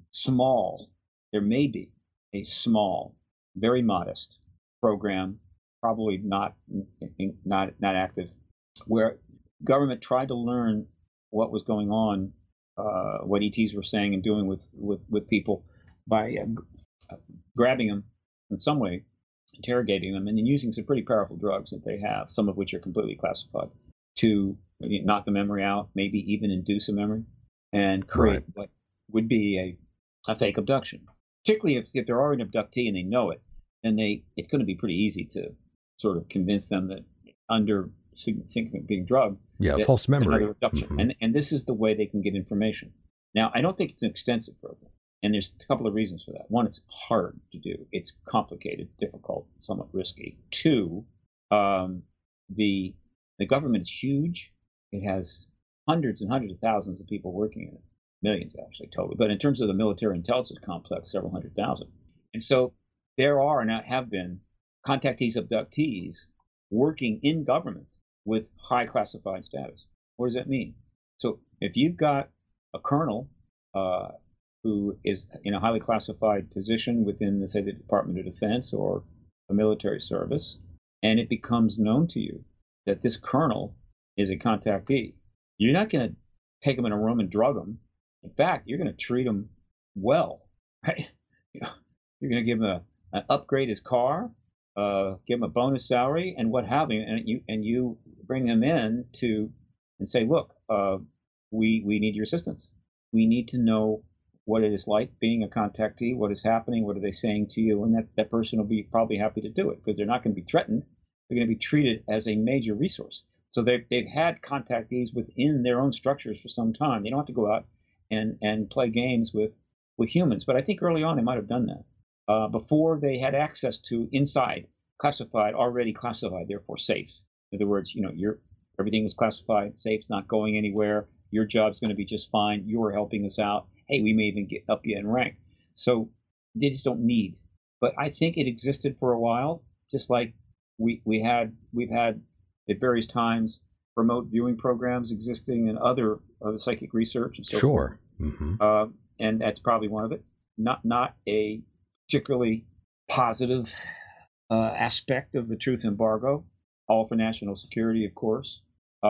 there may be a small, very modest program, probably not active, where government tried to learn what was going on, what ETs were saying and doing with people by grabbing them in some way, interrogating them, and then using some pretty powerful drugs that they have, some of which are completely classified, to knock the memory out, maybe even induce a memory, and create what would be a fake abduction. Particularly if they're already an abductee and they know it, then it's going to be pretty easy to sort of convince them that under being drugged, false memory abduction. Mm-hmm. And this is the way they can get information. Now, I don't think it's an extensive program. And there's a couple of reasons for that. One, it's hard to do. It's complicated, difficult, somewhat risky. Two, the government is huge. It has hundreds and hundreds of thousands of people working in it. Millions, actually, totally. But in terms of the military intelligence complex, several 100,000. And so there are and have been contactees, abductees working in government with high classified status. What does that mean? So if you've got a colonel who is in a highly classified position within, say, the Department of Defense or a military service, and it becomes known to you that this colonel is a contactee, you're not going to take him in a room and drug him. In fact, you're going to treat him well, right? You're going to give him an upgrade his car, give him a bonus salary, and what have you, and you bring him in and say, look, we need your assistance. We need to know what it is like being a contactee, what is happening, what are they saying to you, and that person will be probably happy to do it because they're not going to be threatened. They're going to be treated as a major resource. So they've had contactees within their own structures for some time. They don't have to go out and play games with humans. But I think early on they might have done that before they had access to inside classified, already classified, therefore safe. In other words, everything is classified, safe's not going anywhere. Your job's going to be just fine. You're helping us out. Hey, we may even up you in rank. So they just don't need. But I think it existed for a while, just like we've had at various times remote viewing programs existing in other psychic research and so forth. Mm-hmm. And that's probably one of it. Not a particularly positive aspect of the truth embargo, all for national security, of course.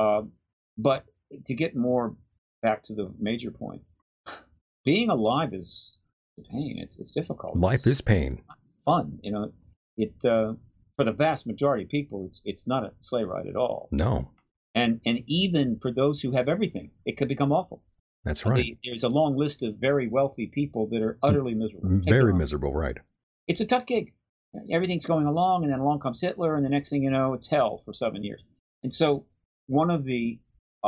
But to get more back to the major point, being alive is pain. It's difficult. Life is pain. Fun, It for the vast majority of people, it's not a sleigh ride at all. No. And even for those who have everything, it could become awful. That's right. There's a long list of very wealthy people that are utterly miserable. Very miserable, right? It's a tough gig. Everything's going along, and then along comes Hitler, and the next thing you know, it's hell for 7 years. And so one of the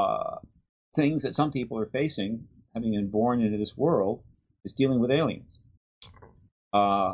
things that some people are facing, having been born into this world, is dealing with aliens. And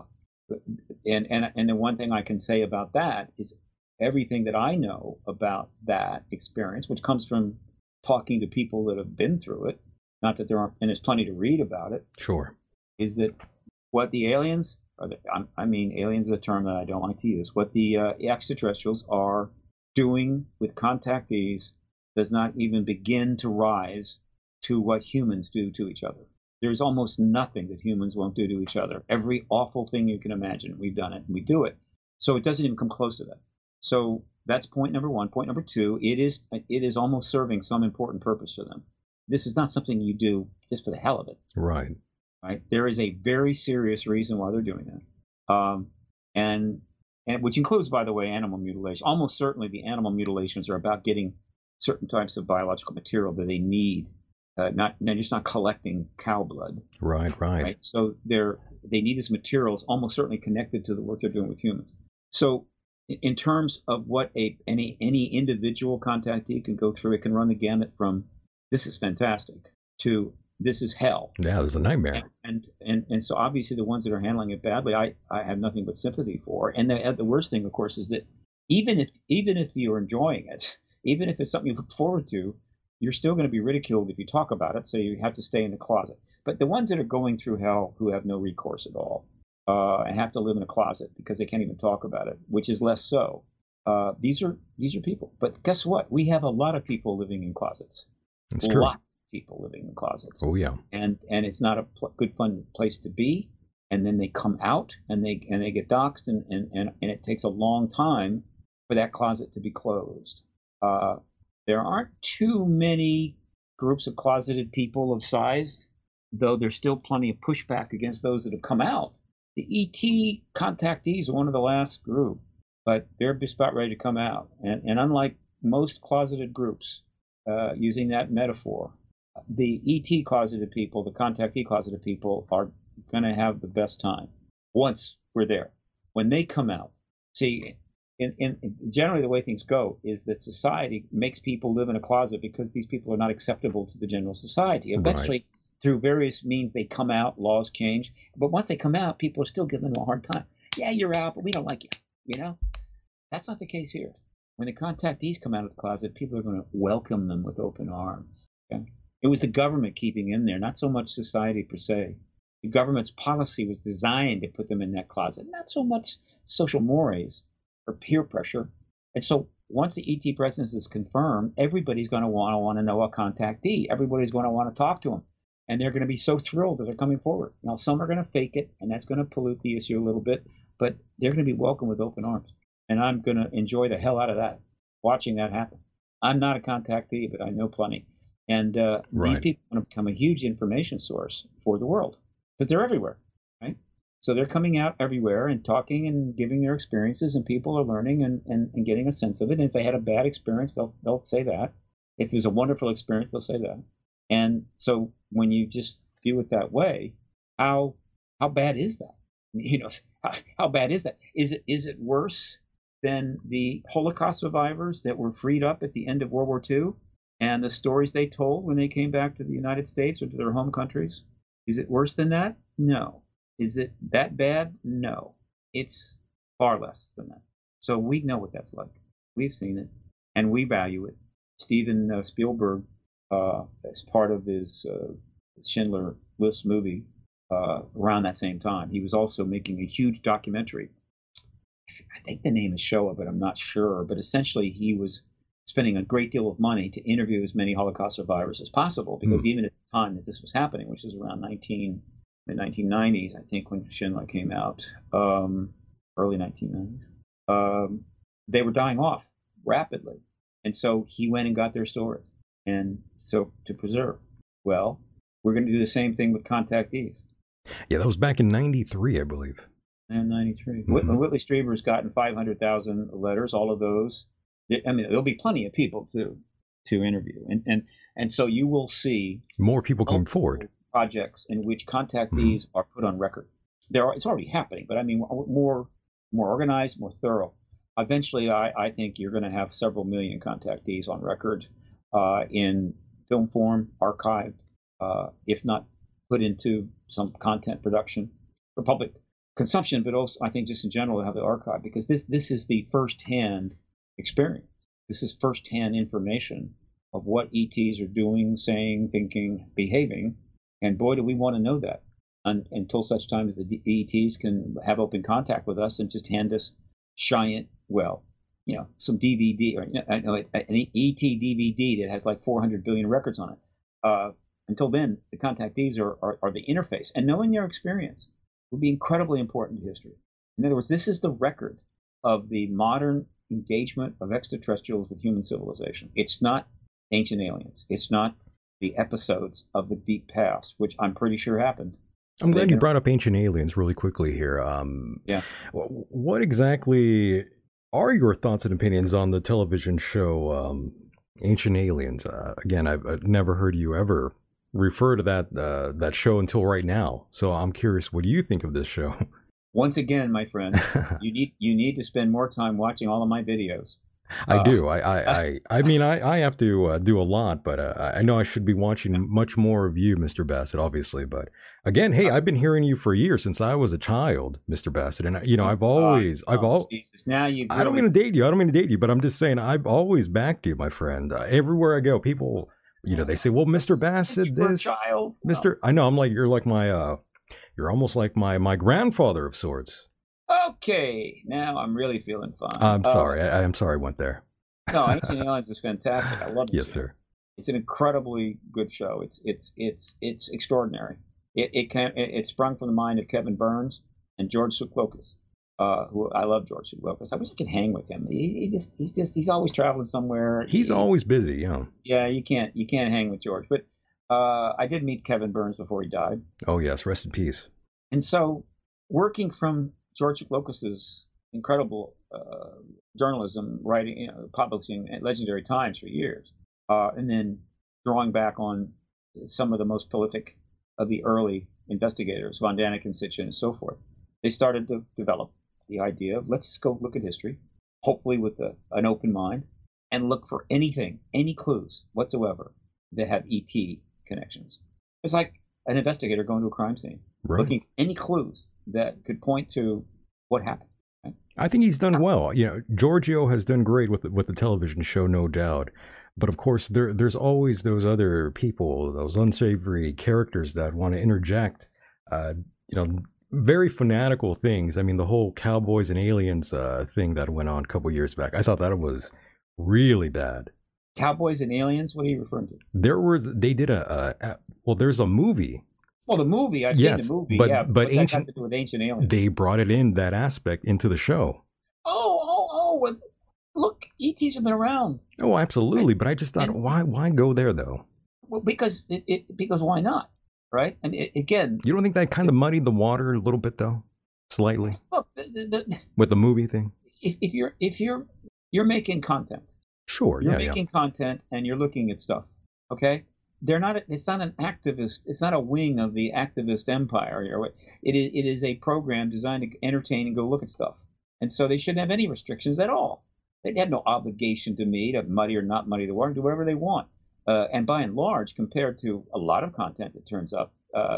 the one thing I can say about that is everything that I know about that experience, which comes from talking to people that have been through it, not that there aren't, and there's plenty to read about it. Sure. Is that what the aliens, aliens is a term that I don't like to use, what the extraterrestrials are doing with contactees does not even begin to rise to what humans do to each other. There's almost nothing that humans won't do to each other. Every awful thing you can imagine, we've done it, and we do it. So it doesn't even come close to that. So that's point number one. Point number two, it is almost serving some important purpose for them. This is not something you do just for the hell of it. Right. Right. There is a very serious reason why they're doing that. And which includes, by the way, animal mutilation. Almost certainly the animal mutilations are about getting certain types of biological material that they need. They're just not collecting cow blood. Right. So they need this material. It's almost certainly connected to the work they're doing with humans. So in terms of what any individual contactee can go through, it can run the gamut from this is fantastic to this is hell. Yeah, this is a nightmare. And so obviously the ones that are handling it badly, I have nothing but sympathy for. And the worst thing, of course, is that even if you're enjoying it, even if it's something you look forward to, you're still going to be ridiculed if you talk about it. So you have to stay in the closet. But the ones that are going through hell who have no recourse at all and have to live in a closet because they can't even talk about it, which is less so. These are people. But guess what? We have a lot of people living in closets. That's true. Lots of people living in closets. Oh yeah. And it's not a good fun place to be. And then they come out and they get doxxed and it takes a long time for that closet to be closed. There aren't too many groups of closeted people of size, though there's still plenty of pushback against those that have come out. The ET contactees are one of the last group, but they're just about ready to come out. And unlike most closeted groups, using that metaphor, the ET closeted people, the contactee closeted people are going to have the best time once we're there. When they come out, see, in generally the way things go is that society makes people live in a closet because these people are not acceptable to the general society. Eventually, through various means, they come out, laws change. But once they come out, people are still giving them a hard time. Yeah, you're out, but we don't like you. That's not the case here. When the contactees come out of the closet, people are going to welcome them with open arms. Okay? It was the government keeping them there, not so much society per se. The government's policy was designed to put them in that closet, not so much social mores or peer pressure. And so once the ET presence is confirmed, everybody's going to want to know a contactee. Everybody's going to want to talk to them. and they're going to be so thrilled that they're coming forward. Now, some are going to fake it, and that's going to pollute the issue a little bit, but they're going to be welcomed with open arms. And I'm going to enjoy the hell out of that, watching that happen. I'm not a contactee, but I know plenty. And these people are going to become a huge information source for the world because they're everywhere, right? So they're coming out everywhere and talking and giving their experiences, and people are learning and getting a sense of it. And if they had a bad experience, they'll say that. If it was a wonderful experience, they'll say that. And so when you just view it that way, how bad is that? You know, how bad is that? Is it worse than the Holocaust survivors that were freed up at the end of World War II and the stories they told when they came back to the United States or to their home countries? Is it worse than that? No. Is it that bad? No. It's far less than that. So we know what that's like. We've seen it, and we value it. Steven Spielberg, as part of his Schindler List movie, around that same time, he was also making a huge documentary. I think the name is Shoah, but I'm not sure. But essentially, he was spending a great deal of money to interview as many Holocaust survivors as possible, because even at the time that this was happening, which was around the 1990s, I think, when Schindler came out, early 1990s, they were dying off rapidly. And so he went and got their story. And so to preserve, well, we're going to do the same thing with contactees. Yeah, that was back in 93, I believe. And 93. Whitley Strieber's gotten 500,000 letters, all of those. I mean, there'll be plenty of people to interview. And so you will see more people coming forward. Projects in which contactees are put on record. It's already happening, but I mean, more organized, more thorough. Eventually, I think you're going to have several million contactees on record in film form, archived, if not put into some content production for public consumption, but also I think just in general to have the archive, because this is the firsthand experience. This is firsthand information of what ETs are doing, saying, thinking, behaving, and boy, do we want to know that until such time as the ETs can have open contact with us and just hand us giant, some DVD or an ET DVD that has like 400 billion records on it. Until then, the contactees are the interface, and knowing their experience will be incredibly important to history. In other words, this is the record of the modern engagement of extraterrestrials with human civilization. It's not ancient aliens. It's not the episodes of the deep past, which I'm pretty sure happened. I'm glad you brought up ancient aliens really quickly here. Yeah. What exactly are your thoughts and opinions on the television show Ancient Aliens? Again, I've never heard you ever refer to that show until right now. So I'm curious, what do you think of this show? Once again, my friend, you need to spend more time watching all of my videos. I do. I mean, I have to do a lot, but I know I should be watching much more of you, Mr. Bassett, obviously. But again, hey, I've been hearing you for years, since I was a child, Mr. Bassett, and Jesus, now you. I don't mean to date you, but I'm just saying I've always backed you, my friend. Everywhere I go, people, they say, "Well, Mr. Bassett, this, child. Mr." I know. I'm like, you're like my, you're almost like my grandfather of sorts. Okay, now I'm really feeling fine. I'm sorry. I'm sorry I went there. No, Ancient Aliens is fantastic. I love it. Yes, sir. It's an incredibly good show. It's extraordinary. It sprung from the mind of Kevin Burns and George Tsoukalos, who I love. George Tsoukalos. I wish I could hang with him. He's always traveling somewhere. He's always busy. Yeah. Yeah, you can't hang with George. But I did meet Kevin Burns before he died. Oh yes, rest in peace. And so, working from George Tsoukalos's incredible journalism, writing, publishing at Legendary Times for years, and then drawing back on some of the most prolific of the early investigators, Von Daniken, Sitchin, and so forth. They started to develop the idea of let's go look at history, hopefully with an open mind, and look for anything, any clues whatsoever that have ET connections. It's like an investigator going to a crime scene, looking for any clues that could point to what happened. Right? I think he's done well. Giorgio has done great with the television show, no doubt. But of course, there's always those other people, those unsavory characters that want to interject, very fanatical things. I mean, the whole Cowboys and Aliens thing that went on a couple years back, I thought that was really bad. Cowboys and aliens? What are you referring to? They did there's a movie. Well, the movie, I've seen the movie, but, yeah. But what's that got to do with ancient aliens? They brought it in, that aspect, into the show. Well, look, ETs have been around. Oh, absolutely. But I just thought, why go there, though? Well, because why not, right? And again... You don't think that kind of muddied the water a little bit, though? Slightly? Look, with the movie thing? If you're making content. Sure, you're making content and you're looking at stuff, okay? It's not an activist, it's not a wing of the activist empire. It is a program designed to entertain and go look at stuff. And so they shouldn't have any restrictions at all. They have no obligation to me to muddy or not muddy the water, do whatever they want. And by and large, compared to a lot of content that turns up,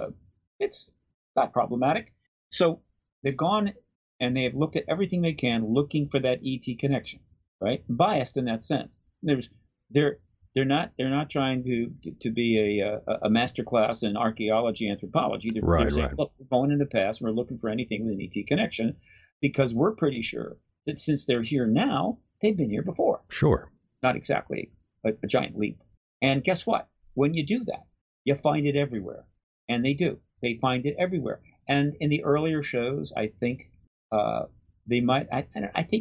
it's not problematic. So they've gone and they have looked at everything they can, looking for that ET connection, right? Biased in that sense. They're not trying to be a master class in archaeology, anthropology. They're saying, look, we're going in the past, and we're looking for anything with an ET connection, because we're pretty sure that since they're here now, they've been here before. Sure. Not exactly a giant leap. And guess what? When you do that, you find it everywhere. And they do. They find it everywhere. And in the earlier shows, I think they might. I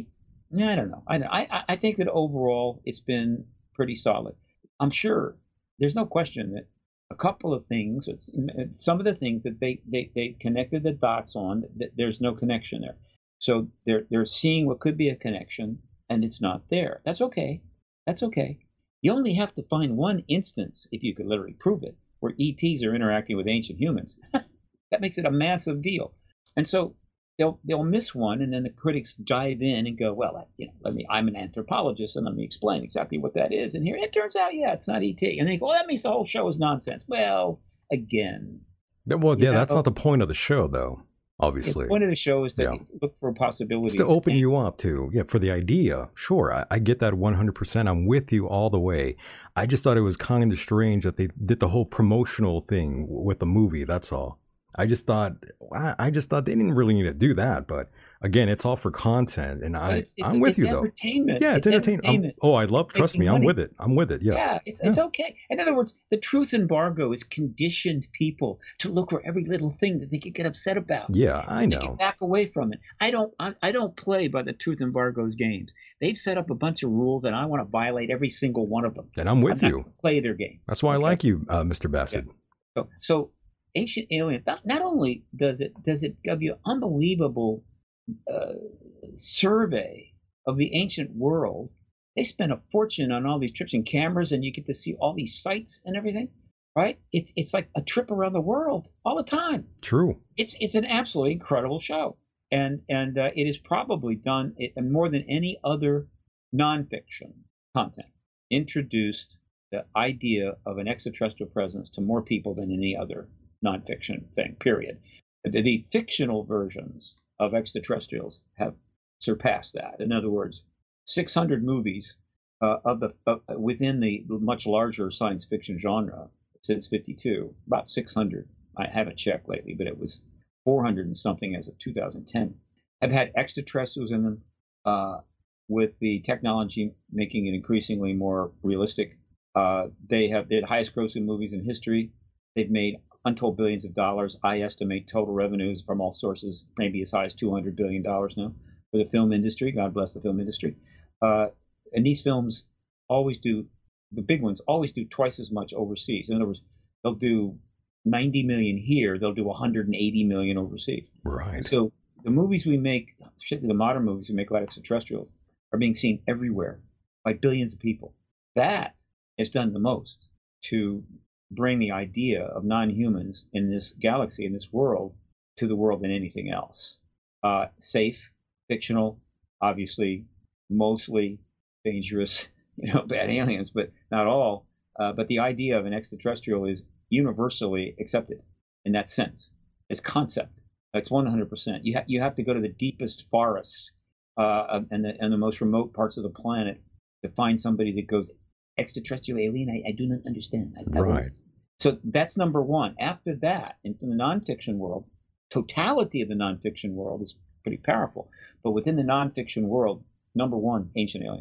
don't know. I think that overall it's been pretty solid. I'm sure there's no question that a couple of things, some of the things that they connected the dots on, that there's no connection there. So they're seeing what could be a connection, and it's not there. That's okay. That's okay. You only have to find one instance, if you could literally prove it, where ETs are interacting with ancient humans. That makes it a massive deal. And so they'll miss one, and then the critics dive in and go, well, I'm an anthropologist, and let me explain exactly what that is. And here it turns out, it's not ET. And they go, that means the whole show is nonsense. Well, again. That's not the point of the show, though. Obviously, the point of the show is to look for possibilities. It's to open you up for the idea. Sure, I get that 100%. I'm with you all the way. I just thought it was kind of strange that they did the whole promotional thing with the movie. That's all. I just thought they didn't really need to do that. But again, it's all for content, and I'm with you though. Yeah, it's entertainment. Trust me, I'm with it. Yes. It's okay. In other words, the truth embargo has conditioned people to look for every little thing that they could get upset about. Yeah, I know. They can back away from it. I don't play by the truth embargo's games. They've set up a bunch of rules, and I want to violate every single one of them. And I'm with you. Play their game. That's why I like you, Mr. Bassett. Yeah. So Ancient Alien. Not only does it give you unbelievable survey of the ancient world. They spend a fortune on all these trips and cameras, and you get to see all these sites and everything, right? It's like a trip around the world all the time. True. It's an absolutely incredible show, and it is probably done more than any other nonfiction content introduced the idea of an extraterrestrial presence to more people than any other nonfiction thing. Period. The fictional versions of extraterrestrials have surpassed that. In other words, 600 movies within the much larger science fiction genre since 52, about 600. I haven't checked lately, but it was 400 and something as of 2010. Have had extraterrestrials in them, with the technology making it increasingly more realistic. They're the highest grossing movies in history. They've made untold billions of dollars. I estimate total revenues from all sources maybe as high as $200 billion now for the film industry. God bless the film industry. And these films the big ones always do twice as much overseas. In other words, they'll do 90 million here, they'll do 180 million overseas. Right. So the movies we make, the modern movies we make about extraterrestrials, are being seen everywhere by billions of people. That has done the most to bring the idea of non-humans in this galaxy, in this world, to the world than anything else. Safe, fictional, obviously, mostly dangerous, bad aliens, but not all. But the idea of an extraterrestrial is universally accepted in that sense. It's concept. It's 100%. You have to go to the deepest forest and the most remote parts of the planet to find somebody that goes, extraterrestrial alien, I do not understand. Right. So that's number one. After that, in the nonfiction world, totality of the nonfiction world is pretty powerful. But within the nonfiction world, number one, ancient aliens.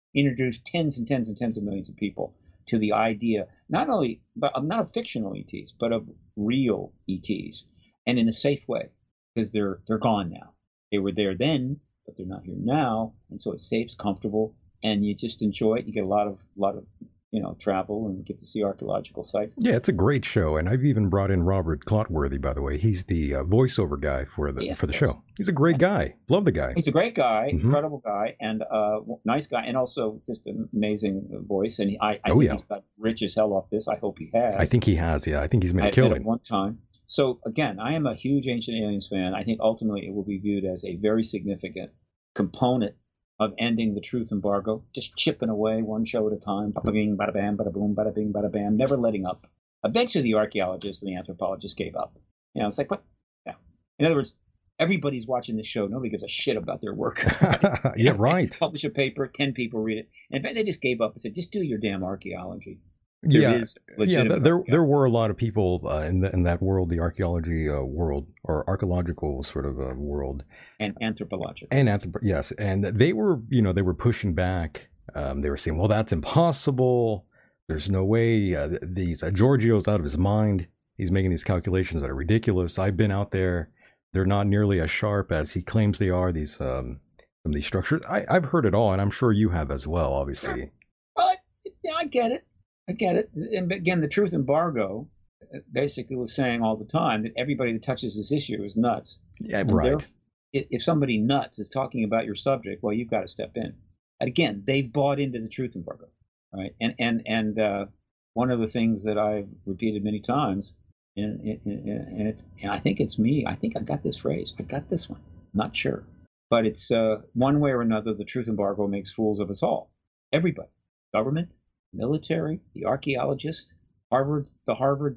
introduced tens and tens and tens of millions of people to the idea, not of fictional ETs, but of real ETs, and in a safe way, because they're gone now. They were there then, but they're not here now, and so it's safe, it's comfortable, and you just enjoy it. You get a lot of travel and get to see archaeological sites. Yeah, it's a great show, and I've even brought in Robert Clotworthy, by the way. He's the voiceover guy for the show. He's a great guy. Love the guy. He's a great guy, incredible guy, and nice guy, and also just an amazing voice. And I think he's got rich as hell off this. I hope he has. I think he has. Yeah, I think he's made a killing at one time. So again, I am a huge Ancient Aliens fan. I think ultimately it will be viewed as a very significant component of ending the truth embargo, just chipping away one show at a time, bada bing, bada bam, bada boom, bada bing, bada bam, never letting up. Eventually the archaeologists and the anthropologists gave up. It's like, what? Yeah. In other words, everybody's watching this show. Nobody gives a shit about their work. Right? Yeah, right. Publish a paper, 10 people read it. And they just gave up and said, just do your damn archaeology. There were a lot of people in that world, the archaeology world, or archaeological sort of world, and anthropological, yes, and they were pushing back. They were saying, well, that's impossible. There's no way. Giorgio's out of his mind. He's making these calculations that are ridiculous. I've been out there. They're not nearly as sharp as he claims they are. Some of these structures. I've heard it all, and I'm sure you have as well. Obviously. Well, I get it. I get it. And again, the truth embargo basically was saying all the time that everybody that touches this issue is nuts. Yeah, right. If somebody nuts is talking about your subject, well, you've got to step in. Again, they've bought into the truth embargo, right? And one of the things that I've repeated many times, and I think it's me. I think I got this phrase. I got this one. I'm not sure, but it's one way or another. The truth embargo makes fools of us all. Everybody, government, military, the archaeologist, Harvard, whoever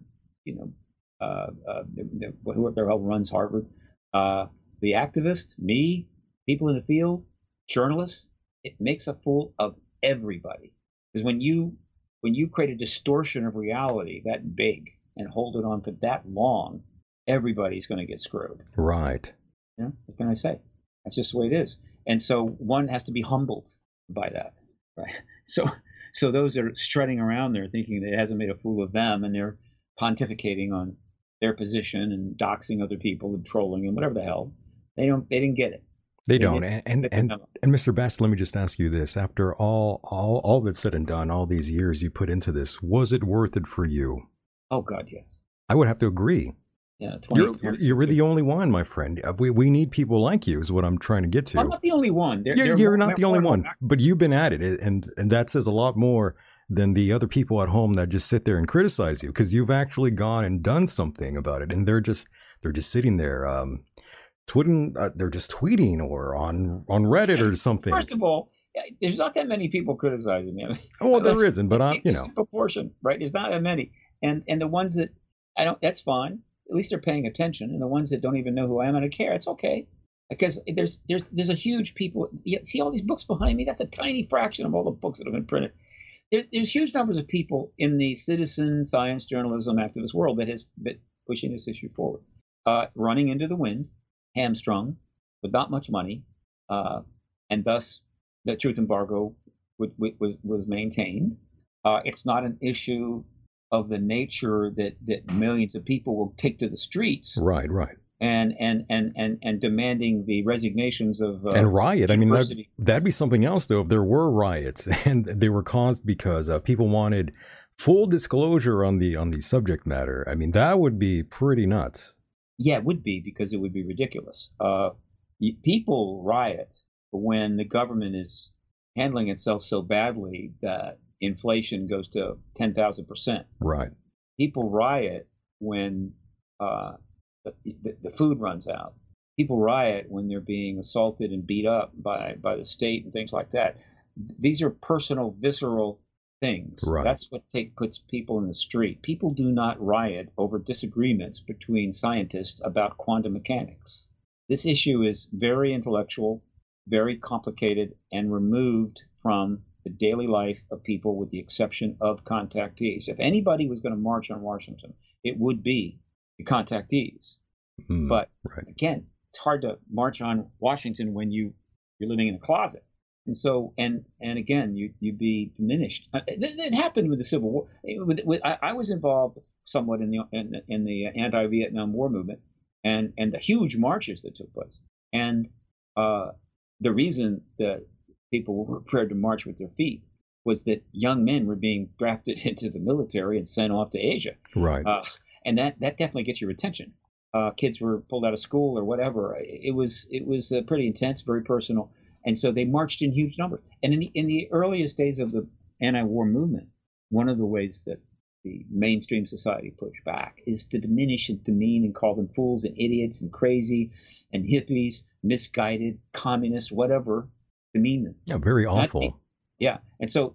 the hell runs Harvard, the activist, me, people in the field, journalists. It makes a fool of everybody. Because when you create a distortion of reality that big and hold it on for that long, everybody's going to get screwed. Right. What can I say? That's just the way it is. And so one has to be humbled by that. Right. So those are strutting around there thinking that it hasn't made a fool of them, and they're pontificating on their position and doxing other people and trolling and whatever the hell. They didn't get it. They don't. And Mr. Bass, let me just ask you this. After all that's said and done, all these years you put into this, was it worth it for you? Oh, God, yes. I would have to agree. Yeah, you're the only one, my friend. We need people like you is what I'm trying to get to. I'm not the only one. You're not the only one, but you've been at it, and that says a lot more than the other people at home that just sit there and criticize you, because you've actually gone and done something about it, and they're just sitting there, they're just tweeting or on Reddit or something. First of all, there's not that many people criticizing me. Well, there isn't, but it's proportion, right? There's not that many, and the ones that I don't, that's fine. At least they're paying attention, and the ones that don't even know who I am and don't care, it's okay, because there's a huge people. You see all these books behind me? That's a tiny fraction of all the books that have been printed. There's huge numbers of people in the citizen science journalism activist world that has been pushing this issue forward, running into the wind, hamstrung, with not much money, and thus the truth embargo was maintained. It's not an issue of the nature that millions of people will take to the streets, right, and demanding the resignations of and riot. I mean, that'd be something else though. If there were riots and they were caused because people wanted full disclosure on the subject matter, I mean, that would be pretty nuts. Yeah, it would be, because it would be ridiculous. People riot when the government is handling itself so badly that inflation goes to 10,000%. Right. People riot when the food runs out. People riot when they're being assaulted and beat up by the state and things like that. These are personal, visceral things. Right. That's what puts people in the street. People do not riot over disagreements between scientists about quantum mechanics. This issue is very intellectual, very complicated, and removed from the daily life of people, with the exception of contactees. If anybody was going to march on Washington, it would be the contactees. But again, it's hard to march on Washington when you're living in a closet. And so, and again, you'd be diminished. It happened with the Civil War. I was involved somewhat in the anti-Vietnam War movement, and the huge marches that took place. And the reason that people were prepared to march with their feet was that young men were being drafted into the military and sent off to Asia. Right. And that definitely gets your attention. Kids were pulled out of school or whatever. It was pretty intense, very personal. And so they marched in huge numbers. And in the earliest days of the anti-war movement, one of the ways that the mainstream society pushed back is to diminish and demean and call them fools and idiots and crazy and hippies, misguided, communists, whatever, demean them. Yeah, very awful. Yeah. And so,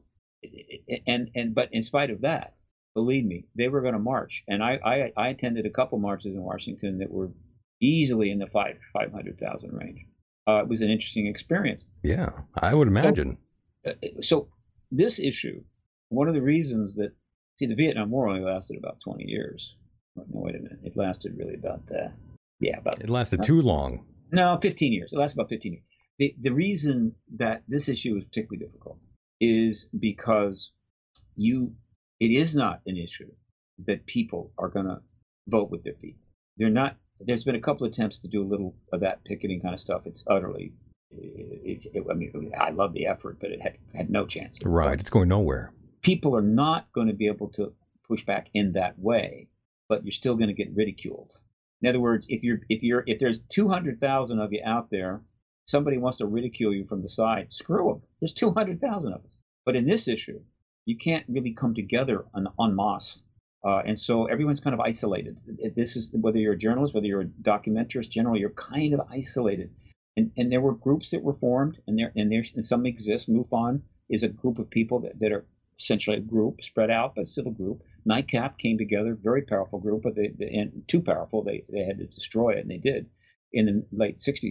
but in spite of that, believe me, they were going to march. And I attended a couple marches in Washington that were easily in the 500,000 range. It was an interesting experience. Yeah, I would imagine. So this issue, one of the reasons that, the Vietnam War only lasted about 20 years. No, wait a minute. It lasted really about, It lasted too long. No, 15 years. It lasted about 15 years. The reason that this issue is particularly difficult is because it is not an issue that people are going to vote with their feet. They're not. There's been a couple of attempts to do a little of that picketing kind of stuff. It's utterly. I mean, I love the effort, but it had no chance. Right, it's going nowhere. People are not going to be able to push back in that way, but you're still going to get ridiculed. In other words, if there's 200,000 of you out there, somebody wants to ridicule you from the side, screw them. There's 200,000 of us. But in this issue, you can't really come together en masse. And so everyone's kind of isolated. This is whether you're a journalist, whether you're a documentarist, generally, you're kind of isolated. And there were groups that were formed, and some exist. MUFON is a group of people that are essentially a group spread out, but still a group. NICAP came together, very powerful group, but and too powerful. They had to destroy it, and they did in the late 60s.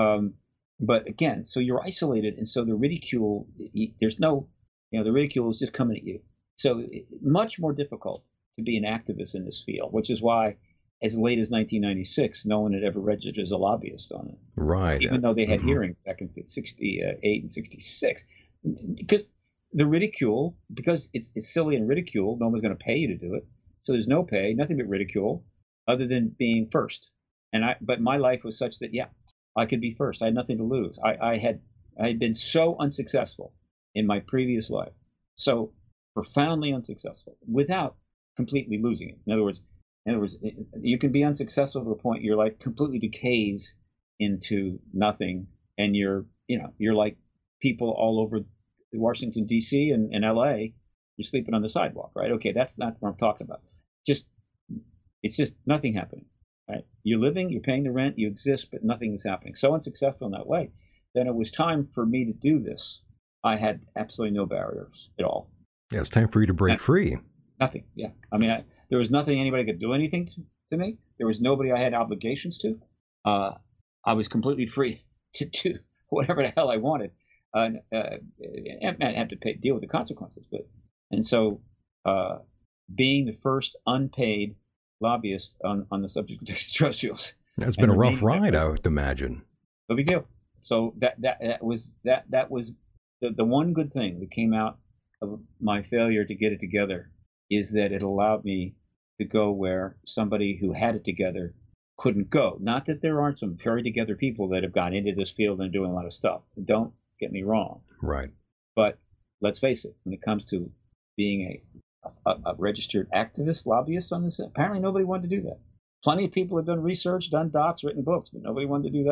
But again, so you're isolated, and so the ridicule, there's no, the ridicule is just coming at you. So much more difficult to be an activist in this field, which is why as late as 1996, no one had ever registered as a lobbyist on it. Right. Even though they had hearings back in 68 and 66. Because the ridicule, because it's silly and ridicule, no one's going to pay you to do it. So there's no pay, nothing but ridicule, other than being first. But my life was such that, I could be first. I had nothing to lose. I had been so unsuccessful in my previous life, so profoundly unsuccessful, without completely losing it. In other words, you can be unsuccessful to the point your life completely decays into nothing, and you're like people all over Washington, D.C. and L.A. You're sleeping on the sidewalk, right? Okay, that's not what I'm talking about. It's just nothing happening, right? You're living, you're paying the rent, you exist, but nothing is happening. So unsuccessful in that way. Then it was time for me to do this. I had absolutely no barriers at all. Yeah, it's time for you to break free. Nothing, yeah. I mean, there was nothing anybody could do anything to me. There was nobody I had obligations to. I was completely free to do whatever the hell I wanted. And I have to deal with the consequences. And so being the first unpaid lobbyist on the subject of extraterrestrials. That's been a rough ride, I would imagine. No big deal. So that was the one good thing that came out of my failure to get it together is that it allowed me to go where somebody who had it together couldn't go. Not that there aren't some very together people that have gone into this field and doing a lot of stuff. Don't get me wrong. Right. But let's face it, when it comes to being a registered activist, lobbyist on this, apparently nobody wanted to do that. Plenty of people have done research, done docs, written books, but nobody wanted to do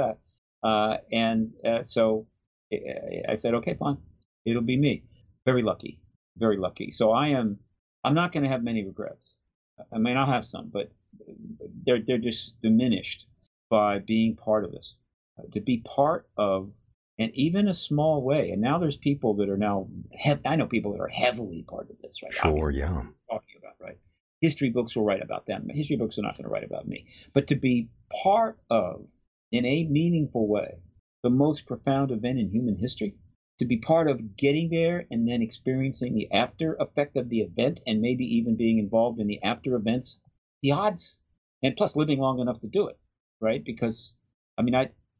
that. So I said, okay, fine. It'll be me. Very lucky. Very lucky. So I'm not going to have many regrets. I mean, I'll have some, but they're just diminished by being part of this. To be part of, and even a small way. And now there's people that are now, I know people that are heavily part of this, right? Sure, obviously, yeah. Talking about, right? History books will write about them. History books are not going to write about me. But to be part of, in a meaningful way, the most profound event in human history, to be part of getting there and then experiencing the after effect of the event and maybe even being involved in the after events, the odds, and plus living long enough to do it, right? Because, I mean,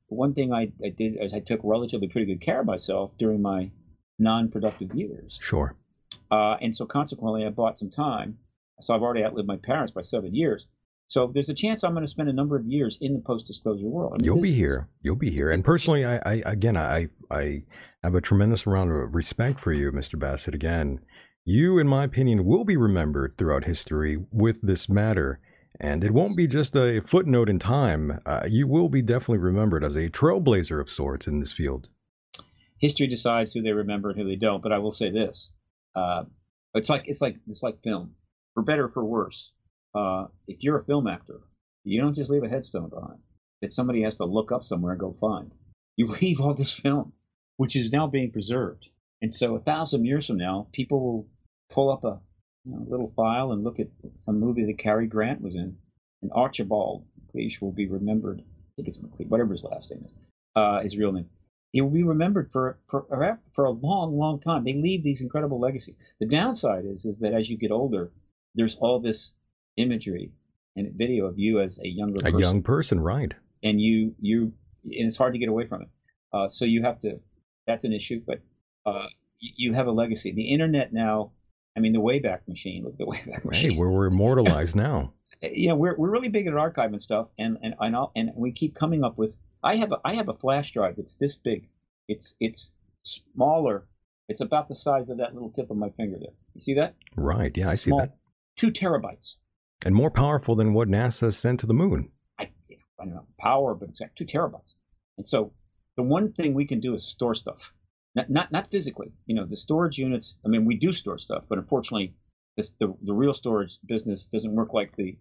one thing I did is I took relatively pretty good care of myself during my non-productive years. Sure. And so consequently, I bought some time. So I've already outlived my parents by 7 years. So there's a chance I'm going to spend a number of years in the post-disclosure world. You'll be here. You'll be here. And personally, I have a tremendous amount of respect for you, Mr. Bassett. Again, you, in my opinion, will be remembered throughout history with this matter. And it won't be just a footnote in time. You will be definitely remembered as a trailblazer of sorts in this field. History decides who they remember and who they don't. But I will say this: it's like film, for better or for worse. If you're a film actor, you don't just leave a headstone behind that somebody has to look up somewhere and go find. You leave all this film, which is now being preserved. And so 1,000 years from now, people will pull up a little file and look at some movie that Cary Grant was in, and Archibald MacLeish will be remembered. I think it's MacLeish, whatever his last name is, his real name. He will be remembered for a long, long time. They leave these incredible legacy. The downside is that as you get older, there's all this imagery and video of you as a younger person. A young person, right? And and it's hard to get away from it. So you have to. That's an issue, but you have a legacy. The internet now. I mean, the Wayback Machine. Look at the Wayback Machine. Hey, we're immortalized now. We're really big at archiving stuff, and we keep coming up with. I have a flash drive that's this big. It's smaller. It's about the size of that little tip of my finger there. You see that? Right. Yeah, I see that. 2 terabytes. And more powerful than what NASA sent to the moon. I don't know power, but it's got 2 terabytes. And so the one thing we can do is store stuff. Not physically, the storage units. I mean, we do store stuff, but unfortunately, the real storage business doesn't work like the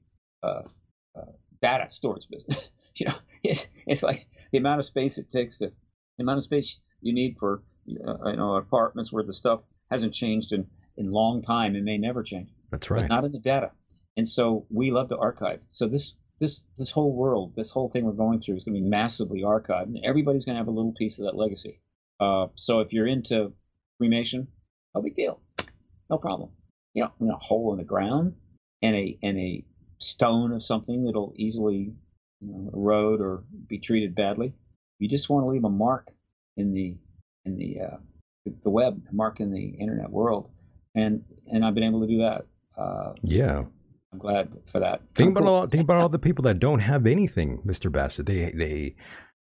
data storage business. It's like the amount of space it takes the amount of space you need for apartments where the stuff hasn't changed in long time and may never change. That's right. But not in the data, and so we love to archive. So this whole world, this whole thing we're going through is going to be massively archived, and everybody's going to have a little piece of that legacy. So if you're into cremation, no big deal, no problem. A hole in the ground and a stone of something that'll easily erode or be treated badly. You just want to leave a mark in the web, a mark in the internet world, and I've been able to do that. Yeah. I'm glad for that. Think about all the people that don't have anything, Mr. Bassett. They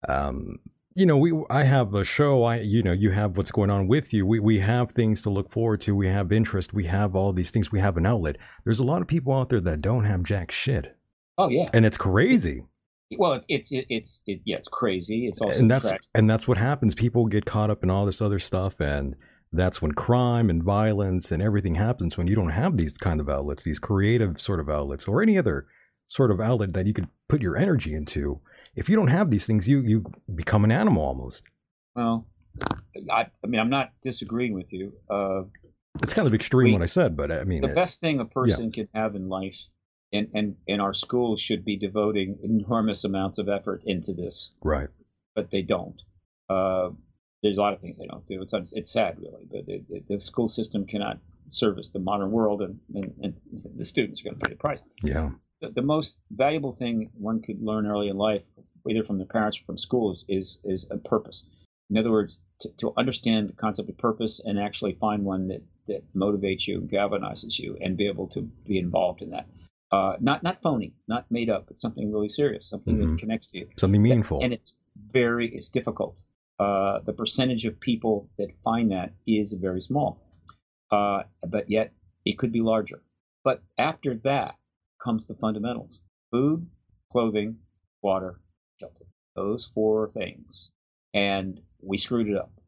I have a show. You have what's going on with you. We have things to look forward to. We have interest. We have all these things. We have an outlet. There's a lot of people out there that don't have jack shit. Oh yeah, and it's crazy. Well, it's crazy. It's also and that's what happens. People get caught up in all this other stuff, and that's when crime and violence and everything happens. When you don't have these kind of outlets, these creative sort of outlets, or any other sort of outlet that you could put your energy into. If you don't have these things, you become an animal almost. Well, I mean, I'm not disagreeing with you. It's kind of extreme what I said, but I mean, the best thing a person can have in life, and our schools should be devoting enormous amounts of effort into this. Right. But they don't. There's a lot of things they don't do. It's sad, really, but the school system cannot service the modern world, and the students are going to pay the price. Yeah. The most valuable thing one could learn early in life, either from the parents or from schools, is a purpose. In other words, to understand the concept of purpose and actually find one that motivates you and galvanizes you, and be able to be involved in that. Not phony, not made up, but something really serious, something that connects to you. Something meaningful. And it's difficult. The percentage of people that find that is very small, but yet it could be larger. But after that comes the fundamentals: food, clothing, water, shelter. Those 4 things. And we screwed it up.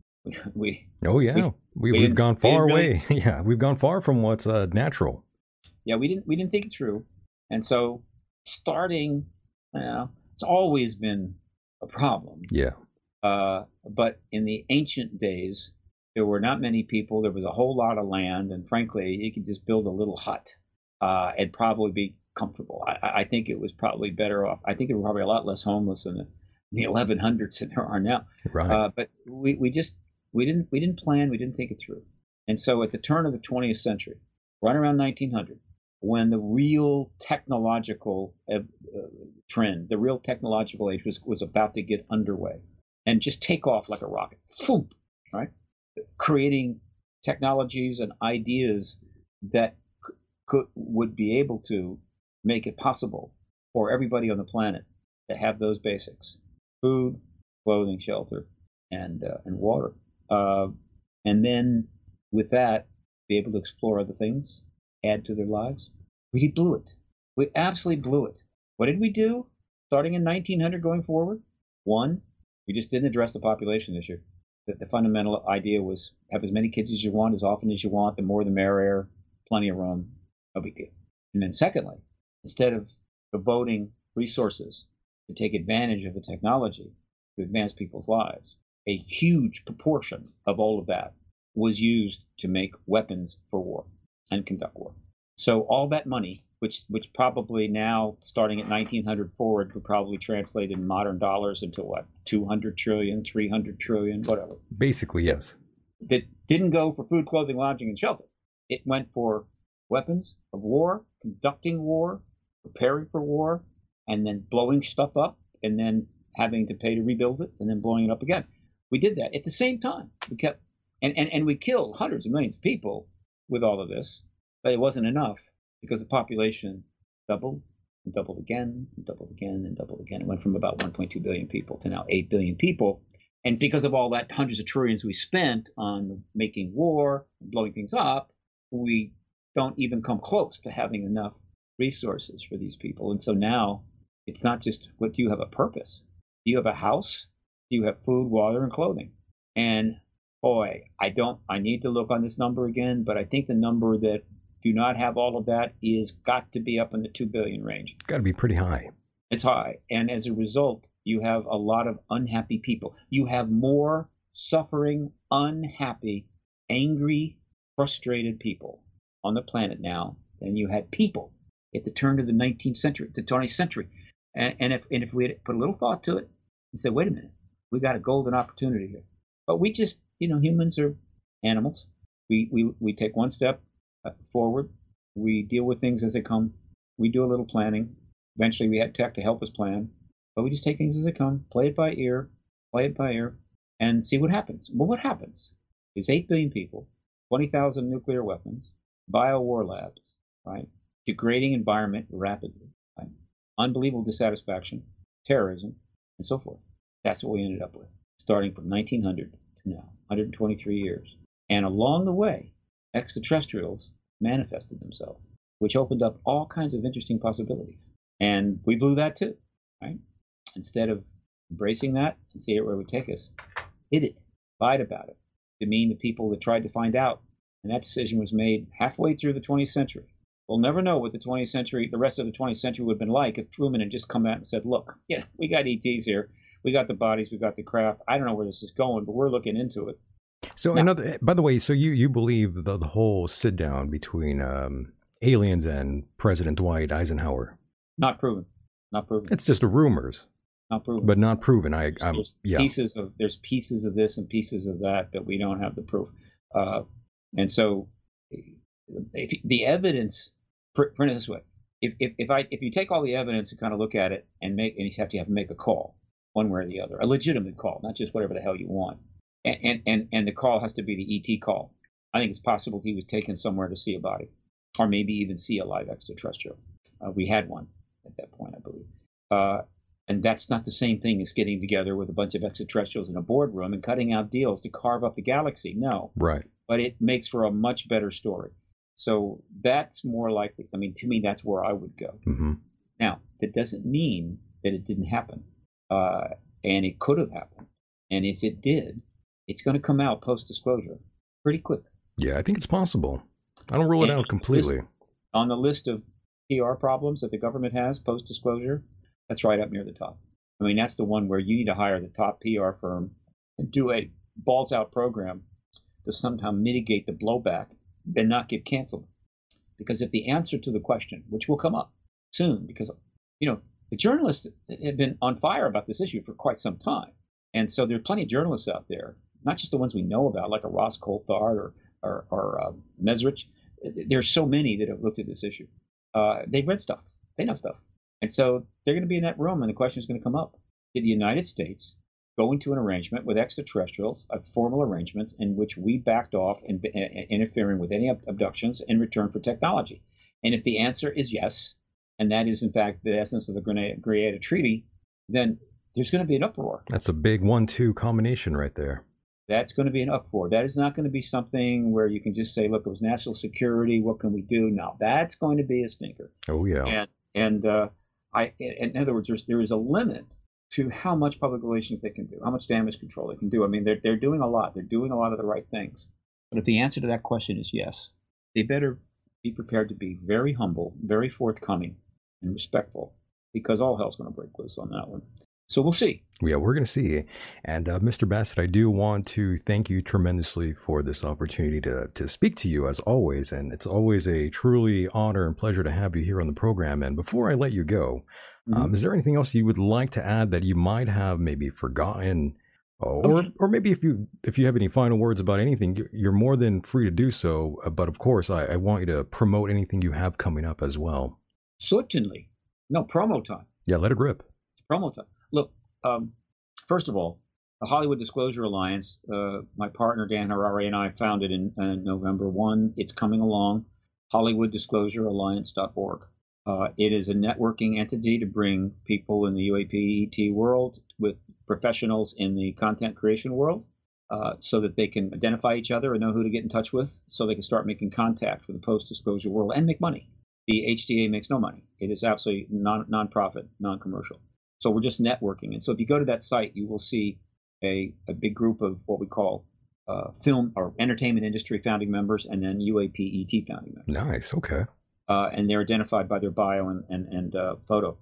We've gone far away. Yeah, we've gone far from what's natural. Yeah, we didn't think it through. And so starting, it's always been a problem. Yeah. But in the ancient days, there were not many people. There was a whole lot of land, and frankly, you could just build a little hut and probably be comfortable. I think it was probably better off. I think there were probably a lot less homeless in the 1100s than there are now. Right. But we didn't plan. We didn't think it through. And so at the turn of the 20th century, right around 1900, when the real technological trend, the real technological age was about to get underway and just take off like a rocket, right? Creating technologies and ideas that would be able to make it possible for everybody on the planet to have those basics: food, clothing, shelter, and water. And then with that, be able to explore other things, add to their lives. We blew it. We absolutely blew it. What did we do starting in 1900 going forward? One, we just didn't address the population issue. The fundamental idea was have as many kids as you want, as often as you want, the more the merrier, plenty of room, no big deal. And then secondly, instead of devoting resources to take advantage of the technology to advance people's lives, a huge proportion of all of that was used to make weapons for war and conduct war. So all that money, which probably now, starting at 1900 forward, would probably translate in modern dollars into what, 200 trillion, 300 trillion, whatever. Basically, yes. That didn't go for food, clothing, lodging, and shelter. It went for weapons of war, conducting war, preparing for war, and then blowing stuff up, and then having to pay to rebuild it, and then blowing it up again. We did that at the same time. We kept, and we killed hundreds of millions of people with all of this, but it wasn't enough because the population doubled and doubled again and doubled again and doubled again. It went from about 1.2 billion people to now 8 billion people. And because of all that hundreds of trillions we spent on making war, blowing things up, we don't even come close to having enough resources for these people. And so now it's not just, what do you have a purpose? Do you have a house? Do you have food, water, and clothing? And boy, I need to look on this number again, but I think the number that do not have all of that is got to be up in the 2 billion range. Got to be pretty high. It's high. And as a result, you have a lot of unhappy people. You have more suffering, unhappy, angry, frustrated people on the planet now than you had people at the turn of the 19th century, the 20th century. And if we had put a little thought to it and said, wait a minute, we got a golden opportunity here. But we just, humans are animals. We take one step forward. We deal with things as they come. We do a little planning. Eventually we had tech to help us plan. But we just take things as they come, play it by ear, and see what happens. Well, what happens is 8 billion people, 20,000 nuclear weapons, bio-war labs, right? Degrading environment rapidly, right? Unbelievable dissatisfaction, terrorism, and so forth. That's what we ended up with, starting from 1900 to now, 123 years. And along the way, extraterrestrials manifested themselves, which opened up all kinds of interesting possibilities. And we blew that too, right? Instead of embracing that and seeing where it would take us, hid it, lied about it, demeaned the people that tried to find out. And that decision was made halfway through the 20th century. We'll never know what the rest of the 20th century would have been like if Truman had just come out and said, look, we got ETs here. We got the bodies. We got the craft. I don't know where this is going, but we're looking into it. So, by the way, so you believe the whole sit down between aliens and President Dwight Eisenhower? Not proven. It's just rumors. Not proven. But not proven. There's pieces of this and pieces of that we don't have the proof. And so if the evidence, put it this way, if you take all the evidence and kind of look at it and you have to make a call one way or the other, a legitimate call, not just whatever the hell you want. And the call has to be the ET call. I think it's possible he was taken somewhere to see a body, or maybe even see a live extraterrestrial. We had one at that point, I believe. And that's not the same thing as getting together with a bunch of extraterrestrials in a boardroom and cutting out deals to carve up the galaxy. No. Right. But it makes for a much better story. So that's more likely. I mean, to me, that's where I would go. Mm-hmm. Now, that doesn't mean that it didn't happen. And it could have happened. And if it did, it's going to come out post-disclosure pretty quick. Yeah, I think it's possible. I don't rule it out completely. On the list of PR problems that the government has post-disclosure, that's right up near the top. I mean, that's the one where you need to hire the top PR firm and do a balls-out program to somehow mitigate the blowback and not get canceled. Because if the answer to the question, which will come up soon, because, the journalists have been on fire about this issue for quite some time. And so there are plenty of journalists out there, not just the ones we know about, like a Ross Coulthard or Mesrich. There are so many that have looked at this issue. They've read stuff. They know stuff. And so they're going to be in that room, and the question is going to come up. Did the United States go into an arrangement with extraterrestrials, a formal arrangement in which we backed off and interfering with any abductions in return for technology? And if the answer is yes, and that is, in fact, the essence of the Greada Treaty, then there's going to be an uproar. That's a big 1-2 combination right there. That's going to be an uproar. That is not going to be something where you can just say, look, it was national security. What can we do? No, that's going to be a stinker. Oh, yeah. And in other words, there is a limit to how much public relations they can do, how much damage control they can do. I mean, they're doing a lot. They're doing a lot of the right things. But if the answer to that question is yes, they better be prepared to be very humble, very forthcoming, and respectful, because all hell's going to break loose on that one. So we'll see. Yeah, we're going to see. And Mr. Bassett, I do want to thank you tremendously for this opportunity to speak to you as always. And it's always a truly honor and pleasure to have you here on the program. And before I let you go, is there anything else you would like to add that you might have maybe forgotten? Or maybe if you have any final words about anything, you're more than free to do so. But of course, I want you to promote anything you have coming up as well. Certainly. No, promo time. Yeah, let it rip. It's promo time. Look, first of all, the Hollywood Disclosure Alliance, my partner Dan Harari and I founded in November 1. It's coming along, HollywoodDisclosureAlliance.org. It is a networking entity to bring people in the UAP ET world with professionals in the content creation world so that they can identify each other and know who to get in touch with so they can start making contact with the post-disclosure world and make money. The HDA makes no money. It is absolutely non-profit, non-commercial. So we're just networking. And so if you go to that site, you will see a big group of what we call film or entertainment industry founding members and then UAP ET founding members. Nice. Okay. And they're identified by their bio and photo.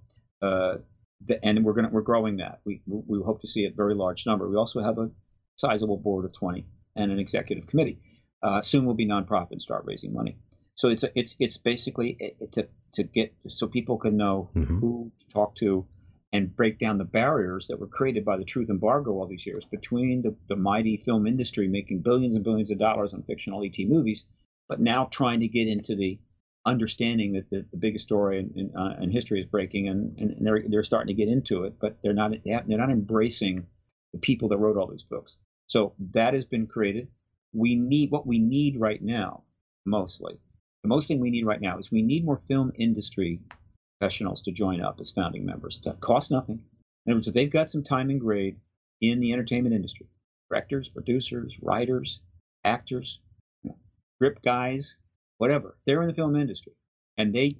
And we're growing that. We hope to see a very large number. We also have a sizable board of 20 and an executive committee. Soon we'll be nonprofit and start raising money. So it's basically to get so people can know who to talk to and break down the barriers that were created by the truth embargo all these years between the mighty film industry making billions and billions of dollars on fictional ET movies, but now trying to get into the understanding that the biggest story in history is breaking, and they're starting to get into it, but they're not embracing the people that wrote all these books. So that has been created. What we need right now, mostly, the most thing we need right now is we need more film industry professionals to join up as founding members. That costs nothing. In other words, if they've got some time and grade in the entertainment industry, directors, producers, writers, actors, script guys, whatever, they're in the film industry, and they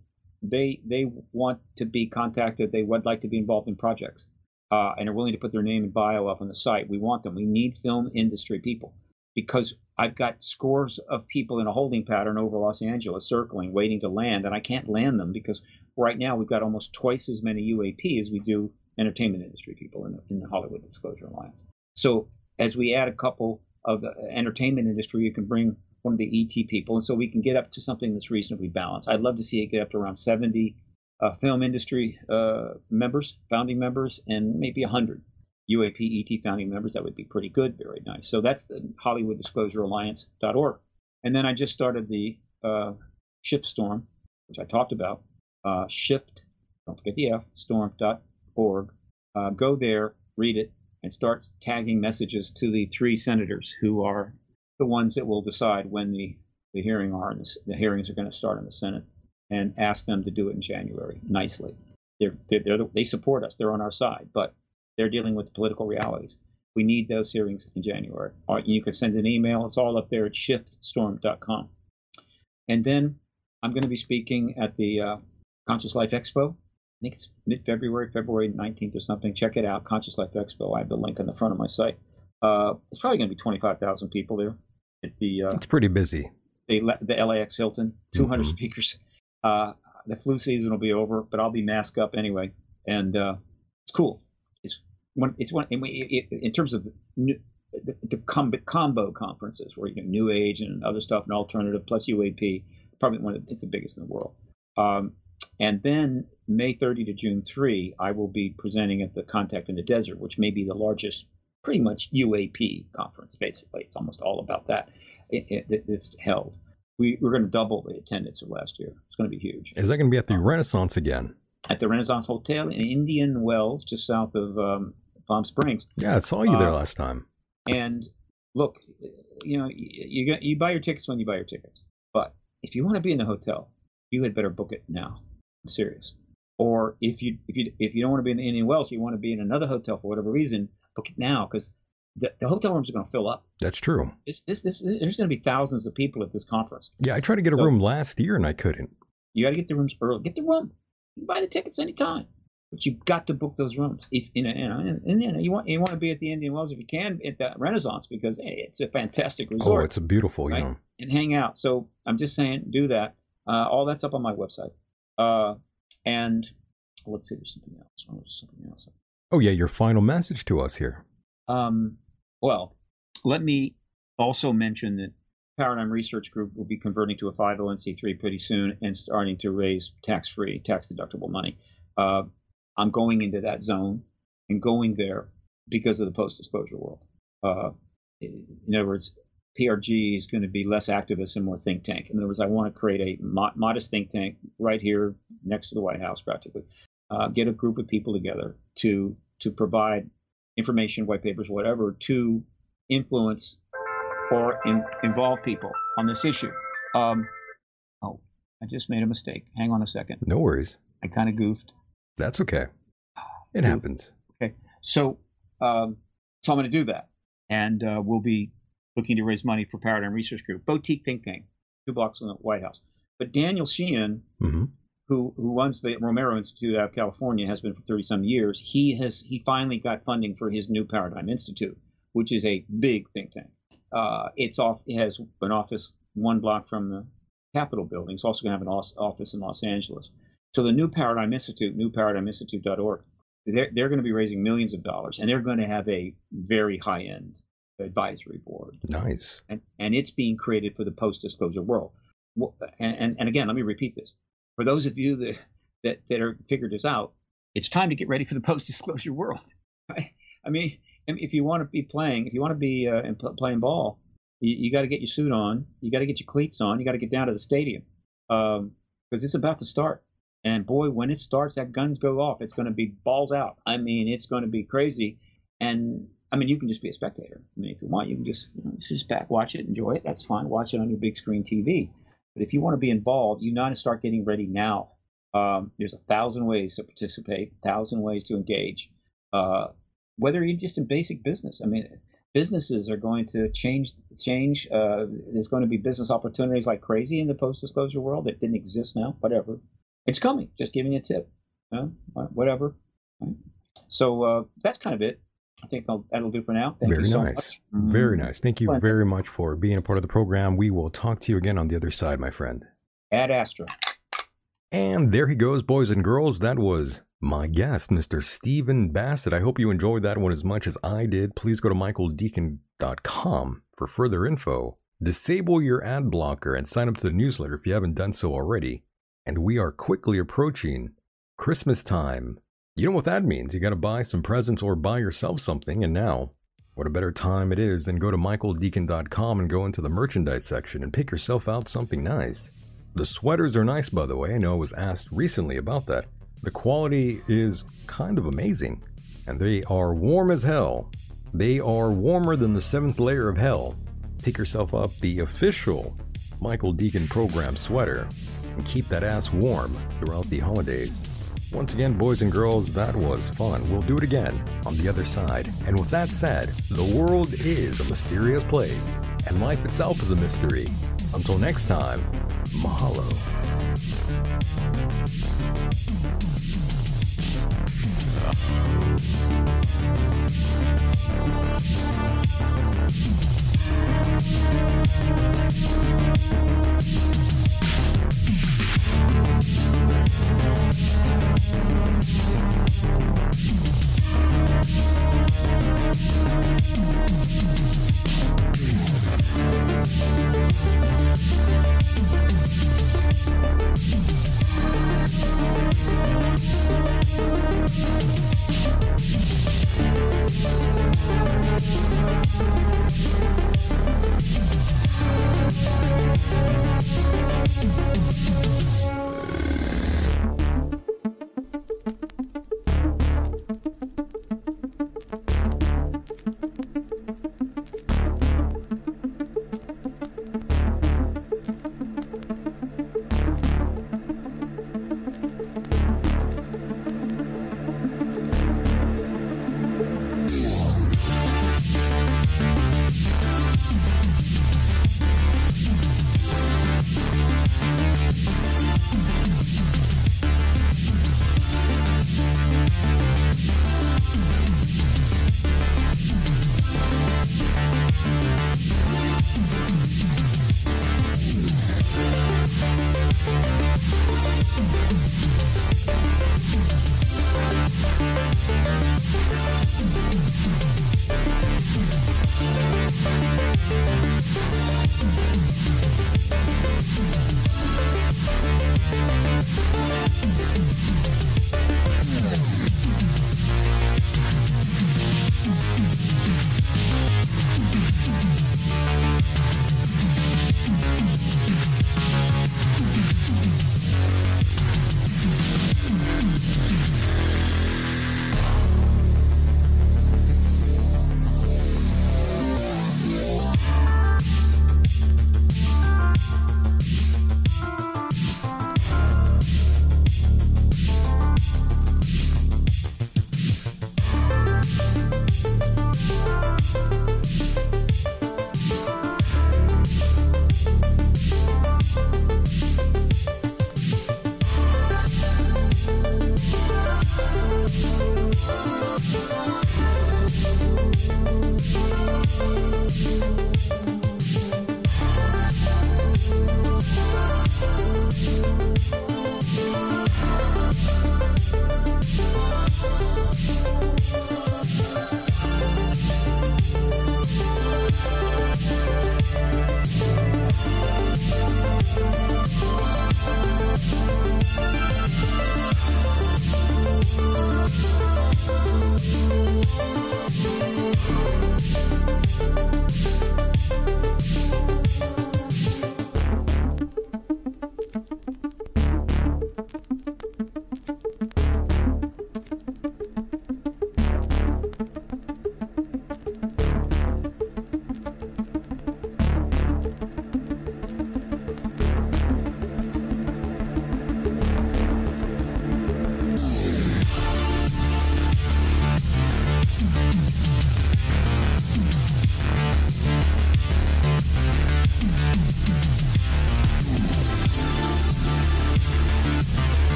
want to be contacted. They would like to be involved in projects, and are willing to put their name and bio up on the site. We want them. We need film industry people, because I've got scores of people in a holding pattern over Los Angeles circling, waiting to land, and I can't land them because right now we've got almost twice as many UAP as we do entertainment industry people in the Hollywood Disclosure Alliance. So as we add a couple of the entertainment industry, you can bring one of the ET people, and so we can get up to something that's reasonably balanced. I'd love to see it get up to around 70 film industry members, founding members, and maybe 100 UAP ET founding members. That would be pretty good, very nice. So that's the HollywoodDisclosureAlliance.org. And then I just started the ShiftStorm, which I talked about. Shift, don't forget the F, storm.org. Go there, read it, and start tagging messages to the 3 senators who are the ones that will decide when the hearings are going to start in the Senate, and ask them to do it in January nicely. They support us. They're on our side, but they're dealing with the political realities. We need those hearings in January. Or you can send an email. It's all up there at shiftstorm.com. And then I'm going to be speaking at the Conscious Life Expo. I think it's mid-February, February 19th or something. Check it out, Conscious Life Expo. I have the link on the front of my site. It's probably going to be 25,000 people there. At the it's pretty busy. The LAX Hilton, 200 speakers. The flu season will be over, but I'll be masked up anyway, and it's cool. In terms of the combo conferences where you get New Age and other stuff and alternative plus UAP, probably it's the biggest in the world. And then May 30 to June 3, I will be presenting at the Contact in the Desert, which may be the largest, pretty much UAP conference. Basically, it's almost all about that. It's held. we're going to double the attendance of last year. It's going to be huge. Is that going to be at the Renaissance again? At the Renaissance Hotel in Indian Wells, just south of Palm Springs. Yeah, I saw you there last time. And look, you buy your tickets when you buy your tickets. But if you want to be in the hotel, you had better book it now. I'm serious. Or if you don't want to be in the Indian Wells, you want to be in another hotel for whatever reason, book it now, because the hotel rooms are going to fill up. That's true. There's going to be thousands of people at this conference. Yeah, I tried to get a room last year and I couldn't. You got to get the rooms early. Get the room. You can buy the tickets anytime, but you've got to book those rooms. If you want to be at the Indian Wells if you can at the Renaissance, because it's a fantastic resort. Oh, it's a beautiful, right? And hang out. So I'm just saying, do that. All that's up on my website. And let's see, there's something else. Oh yeah, your final message to us here. Well, let me also mention that Paradigm Research Group will be converting to a 501c3 pretty soon and starting to raise tax-free, tax-deductible money. I'm going into that zone and going there because of the post-disclosure world. In other words, PRG is going to be less activist and more think tank. In other words, I want to create a modest think tank right here next to the White House, practically. Get a group of people together to provide information, white papers, whatever, to influence or involve people on this issue. I just made a mistake. Hang on a second. No worries. I kind of goofed. That's okay. It happens. Okay. So I'm going to do that. And we'll be looking to raise money for Paradigm Research Group, boutique think tank, 2 blocks from the White House. But Daniel Sheehan, who runs the Romero Institute out of California, has been for 30-some years, he finally got funding for his new Paradigm Institute, which is a big think tank. It has an office 1 block from the Capitol building. It's also going to have an office in Los Angeles. So the new Paradigm Institute, newparadigminstitute.org, they're going to be raising millions of dollars, and they're going to have a very high-end advisory board. Nice. And it's being created for the post-disclosure world. And again, let me repeat this. For those of you that are figured this out, it's time to get ready for the post-disclosure world. Right? I mean, if you want to be playing, playing ball, you got to get your suit on, you got to get your cleats on, you got to get down to the stadium, because it's about to start. And boy, when it starts, that guns go off. It's going to be balls out. I mean, it's going to be crazy. And I mean, you can just be a spectator. I mean, if you want, you can just sit back, watch it, enjoy it. That's fine. Watch it on your big screen TV. But if you want to be involved, you need to start getting ready now. There's 1,000 ways to participate, 1,000 ways to engage. Whether you're just in basic business, I mean, businesses are going to change. There's going to be business opportunities like crazy in the post-disclosure world that didn't exist now. Whatever, it's coming. Just giving you a tip. Whatever. So that's kind of it. I think that'll do for now. Thank you so much. Very nice. Thank you very much for being a part of the program. We will talk to you again on the other side, my friend. Ad Astra. And there he goes, boys and girls. That was my guest, Mr. Stephen Bassett. I hope you enjoyed that one as much as I did. Please go to michaeldeacon.com for further info. Disable your ad blocker and sign up to the newsletter if you haven't done so already. And we are quickly approaching Christmas time. You know what that means. You got to buy some presents or buy yourself something. And now, what a better time it is than go to michaeldeacon.com and go into the merchandise section and pick yourself out something nice. The sweaters are nice, by the way. I know I was asked recently about that. The quality is kind of amazing. And they are warm as hell. They are warmer than the 7th layer of hell. Pick yourself up the official Michael Deacon program sweater and keep that ass warm throughout the holidays. Once again, boys and girls, that was fun. We'll do it again on the other side. And with that said, the world is a mysterious place, and life itself is a mystery. Until next time, mahalo.